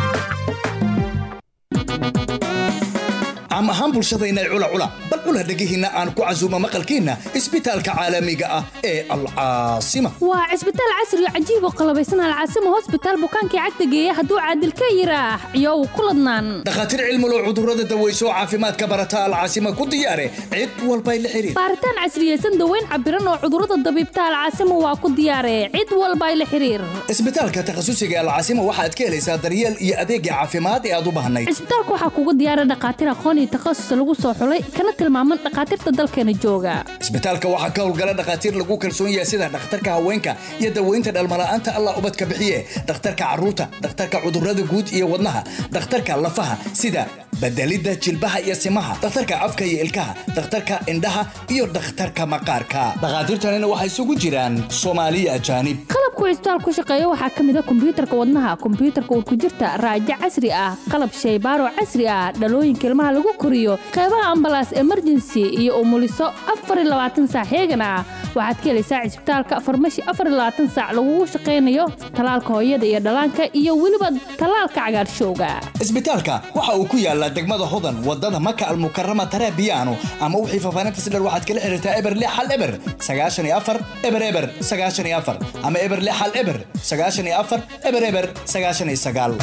عم أهم بلشدينا علا بل علا دقيهنا أن كعزومة مقلكينا إسبيتال كعالمية العاصمة وعسبيتال عصري عجيب وقلبيسنا العاصمة هوسبيتال بوكانكي عدقية هدو عادل كيراح يو كلدنان دخاتر علم لو عذرة دويسو عافيمات كبرتا العاصمة كديارة عيد والباي لحرير بارتان عصرية سندوين عبران وعذرة الضبيب تاع العاصمة وكديارة عيد والباي لحرير إسبيتال كتخصصي العاصمة واحد كيليسا دريال يأديك عافيمات يأدو بهني إسبيتال كوحا كوديارة دقاتر أخوني تخصص lagu soo xulay kana tilmaaman dhaqaatiirta dalkeena jooga isbitaalka waxa ka howlgala dhaqaatiir lagu kalsoon yahay sida dhakhtarka haweenka iyo daweynta dhalmalaanta Allah ubadka bixiye dhakhtarka caruurta dhakhtarka cudurrada guud iyo wadnaha dhakhtarka lafaha sida badalida jilbaha iyo simaha dhakhtarka afka iyo ilkaha dhakhtarka indhaha iyo dhakhtarka maqaarka dhaqaatiirtana waxay isugu jiraan Soomaaliya ajaanib qalabku isbitaalku shaqeeyo waxa kamid ah kombiyuutarka wadnaha kombiyuutarka uu ku jirta raajo casri ah qalab shaybaaro casri ah dhalooyinka ilmaha lagu koriyo qaybaha ambalaas emergency iyo umuliso 24 saac heegana waxaad ka helaysaa isbitaalka farmashi 24 saac lagu shaqeynayo talaalka hooyada iyo dhalaanka iyo waliba talaalka cagaarshowga isbitaalka waxa uu ku yaala degmada hodan wadada maka almukarrama tarabiyaano ama wixii faafaananta sidar waxaad kala xiriirtaa eberle xal eber 94 eber 94 ama eberle xal eber 94 eber 99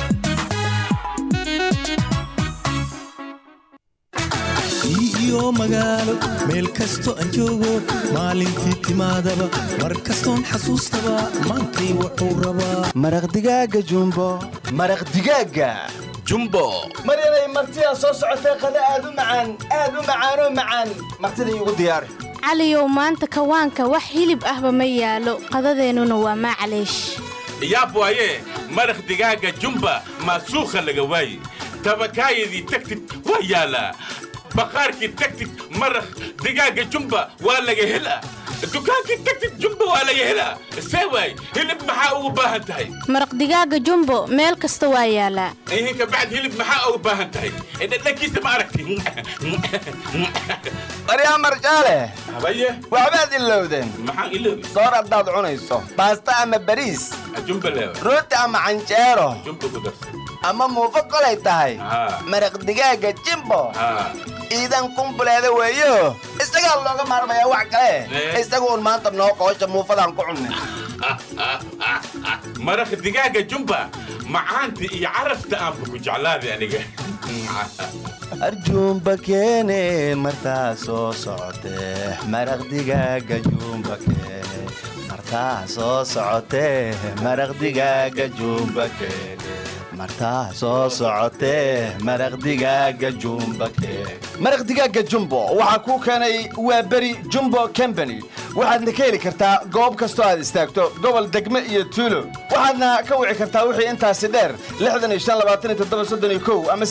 iyo magaalo meel kasto aan joogo maalintii timaadaba mar kastoon xasuustaba maantay wuxuu rabaa maraq digaaga jumbo maraq digaaga jumbo maryanay martidaa soo socotay qada aad u macaanoo macaan martida iigu diyaari caliyow maanta kawaanka wax hilib ahba ma yaalo qadadeennuna waa maclaysh yaab waaye maraq digaaga jumba maasuukha laga waaye tabakaayadii tagtid waa yaalaa baqaarkii tagtid maraq digaaga jumba waa laga helaa dukaankii tagtid jumba waa laga helaa see waay hilib maxaa ugu baahan tahay maraq digaaga jumbo meel kasta waa yaalaa ihinka bacd hilib maxaa ugu baahan tahay dhadhankiisa ma aragti baryaa marjaale habaye waxbaad ilowdeen maxaan ilowday soor haddaad cunayso baasta ama bariis jumba leewa rooti ama canjeero jumba ku darsan ama muufo kolay tahay maraq digaaga jimbo iidan kumbuleeda weeyo isagaa looga maarmayaa wax kale isaga uun maanta noo qoosha muufadaan ku cunnay maraq digaaga jumba macaanta iyo carafta aanba ku jeclaaday aniga arjuumba keene martaa soo socotee maraq digaaga jumba keene martaa soo socotee maraq digaaga jumba keene martaa soo socotee maraq digaaga jumbo maraq digaaga jumbo waxaa kuu keenay waa beri jumbo company waxaadna ka heli kartaa goob kastoo aad istaagto gobol degme iyo tuulo waxaadna ka wici kartaa wixii intaasi dheer ama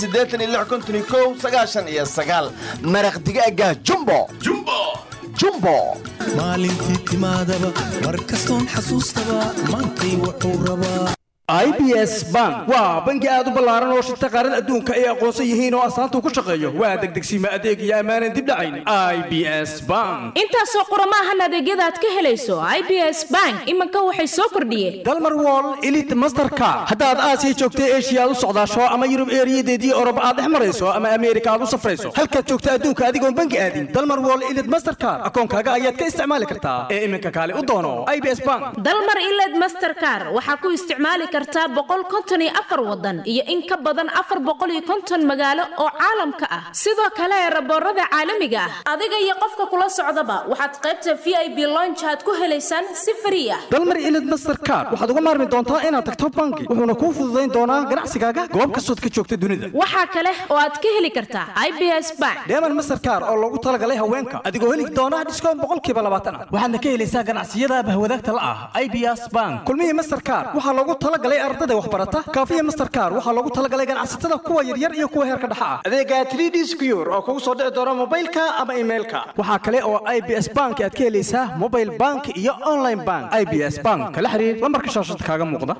maraq digaaga jumbo maalintii timaadaba mar kastoon xasuustaba maantay wuxuu rabaa IBS Bank waa bangi aad u ballaaran oo shirta qaran adduunka ay aqoonsan yihiin oo astaanta ku shaqeeyo waa degdegsiima adeeg iyo amaanan dib dhacayn IBS Bank intaasoo qoramahan adeegyada aad ka helayso IBS Bank imanka waxay soo kordhiyeen Dalmar Wall Elite Mastercard haddaad Aasiya joogtay Asia aad u socdaasho ama Yurub eeriyadeedii Oroba aad dhex marayso ama Ameerika aad u safrayso halkaad joogta adduunka adigoon bangi aadin Dalmar Wall Elite Mastercard akoonkaaga ayaad ka isticmaali kartaa ee iminka kaale u doono IBS Bank Dalmar Elite Mastercard waxaa ku isticmaali kartaa 154 wadan iyo in ka badan 450 magaalo oo caalamka ah sidoo kale raboorada caalamiga ah adiga iyo qofka kula socdaba waxaad qaybta VIP lounge aad ku helaysaan si free ah Dalmar Elite Mastercard waxaad uga maarmi doontaa inaad tagto bangi wuxuuna kuu fududeyn doonaa ganacsigaaga goob kastoo ka joogta dunida waxa kale oo aad ka heli kartaa IBS Bank Dalmar Mastercard oo loogu talagalay haweenka adigoo heli doona discount 20% waxaadna ka helaysaa ganacsiyada bahwadaagta la ah IBS Bank kulmiye Mastercard waxa loogu talagalay ardayda waxbarata kaafiya Mastercard waxa loogu talagalay ganacsatada kuwa yaryar iyo kuwa heerka dhexe ah adeega 3D Secure oo kugu soo dhici doona mobilka ama emailka waxa kale oo IBS Bank aad ka helaysaa mobile bank iyo online bank IBS Bank kala xiriir lambarka shaashada kaaga muuqda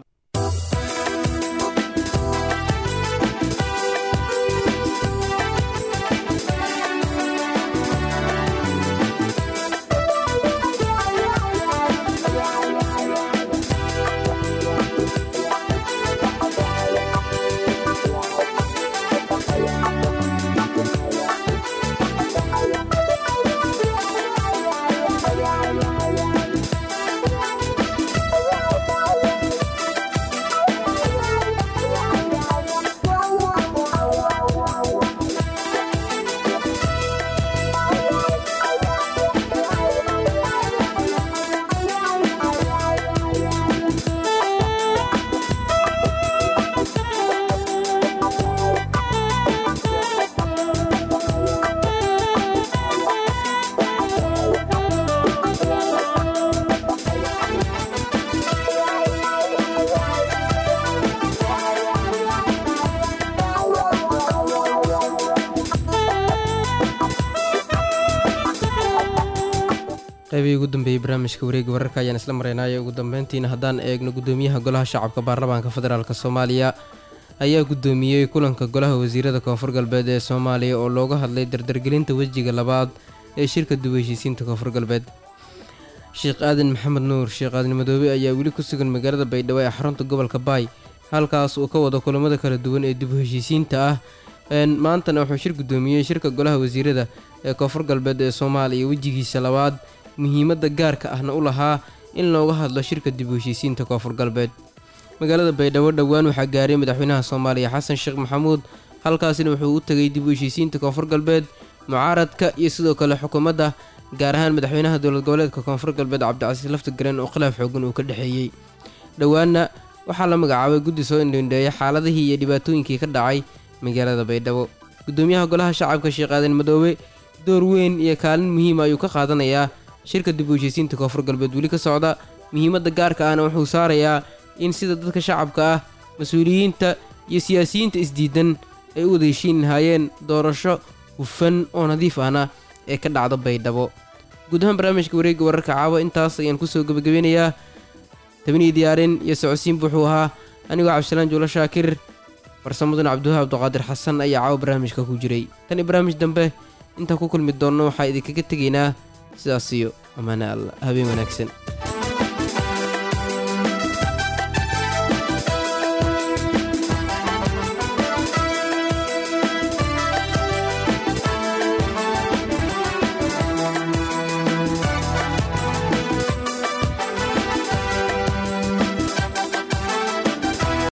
qaybihii ugu dambeeyey barnaamijka wareegga wararka ayaan isla maraynaayo ugu dambeyntiina haddaan eegno gudoomiyaha golaha shacabka baarlamaanka federaalk soomaaliya ayaa gudoomiyey kulanka golaha wasiirada koonfur galbeed ee soomaaliya oo looga hadlay dardargelinta wejiga labaad ee shirka dib u heshiisiinta koonfur galbeed sheekh aadan maxamed nuur sheekh aadan madoobe ayaa weli ku sugan magaalada baydhabo ee xarunta gobolka baay halkaas uu ka wado kulamada kala duwan ee dib u heshiisiinta ah maantana wuxuu shir gudoomiyey shirka golaha wasiirada ee koonfur galbeed ee soomaaliya wejigiisa labaad muhiimadda gaarka ahna u lahaa in looga hadlo shirka dib u heshiisiinta koonfur galbeed magaalada baydhabo dhowaan waxaa gaaray madaxweynaha soomaaliya xasan sheekh maxamuud halkaasina wuxuu u tegay dib u heshiisiinta koonfur galbeed mucaaradka iyo sidoo kale xukuumadda gaar ahaan madaxweynaha dowlad goboleedka koonfur galbeed cabdicasiis laftagareen oo khilaaf xoogan uu ka dhexeeyey dhowaanna waxaa la magacaabay guddi soo indhindheeya xaaladihii iyo dhibaatooyinkii ka dhacay magaalada baydhabo gudoomiyaha golaha shacabka sheekh aadan madoobe door weyn iyo kaalin muhiima ayuu ka qaadanayaa shirka dib u heshiisiinta koonfur galbeed weli ka socda muhiimadda gaarka ahna wuxuu saarayaa in sida dadka shacabka ah mas-uuliyiinta iyo siyaasiyiinta isdiidan ay u wada heshiin lahaayeen doorasho hufan oo nadiif ahna ee ka dhacda baydhabo guud ahaan barnaamijka wareegga wararka caawa intaas ayaan kusoo gebagabeynayaa tabaniyo diyaarin iyo socodsiin buuxuu ahaa anigoo cabdisalaan juulo shaakir farsamaduna cabdiwahaab abduqaadir xasan ayaa caawa barnaamijka ku jiray tan iyo barnaamij dambe intaan ku kulmi doonno waxaa idinkaga tegaynaa sidaas iyo amaane alla habeen wanaagsan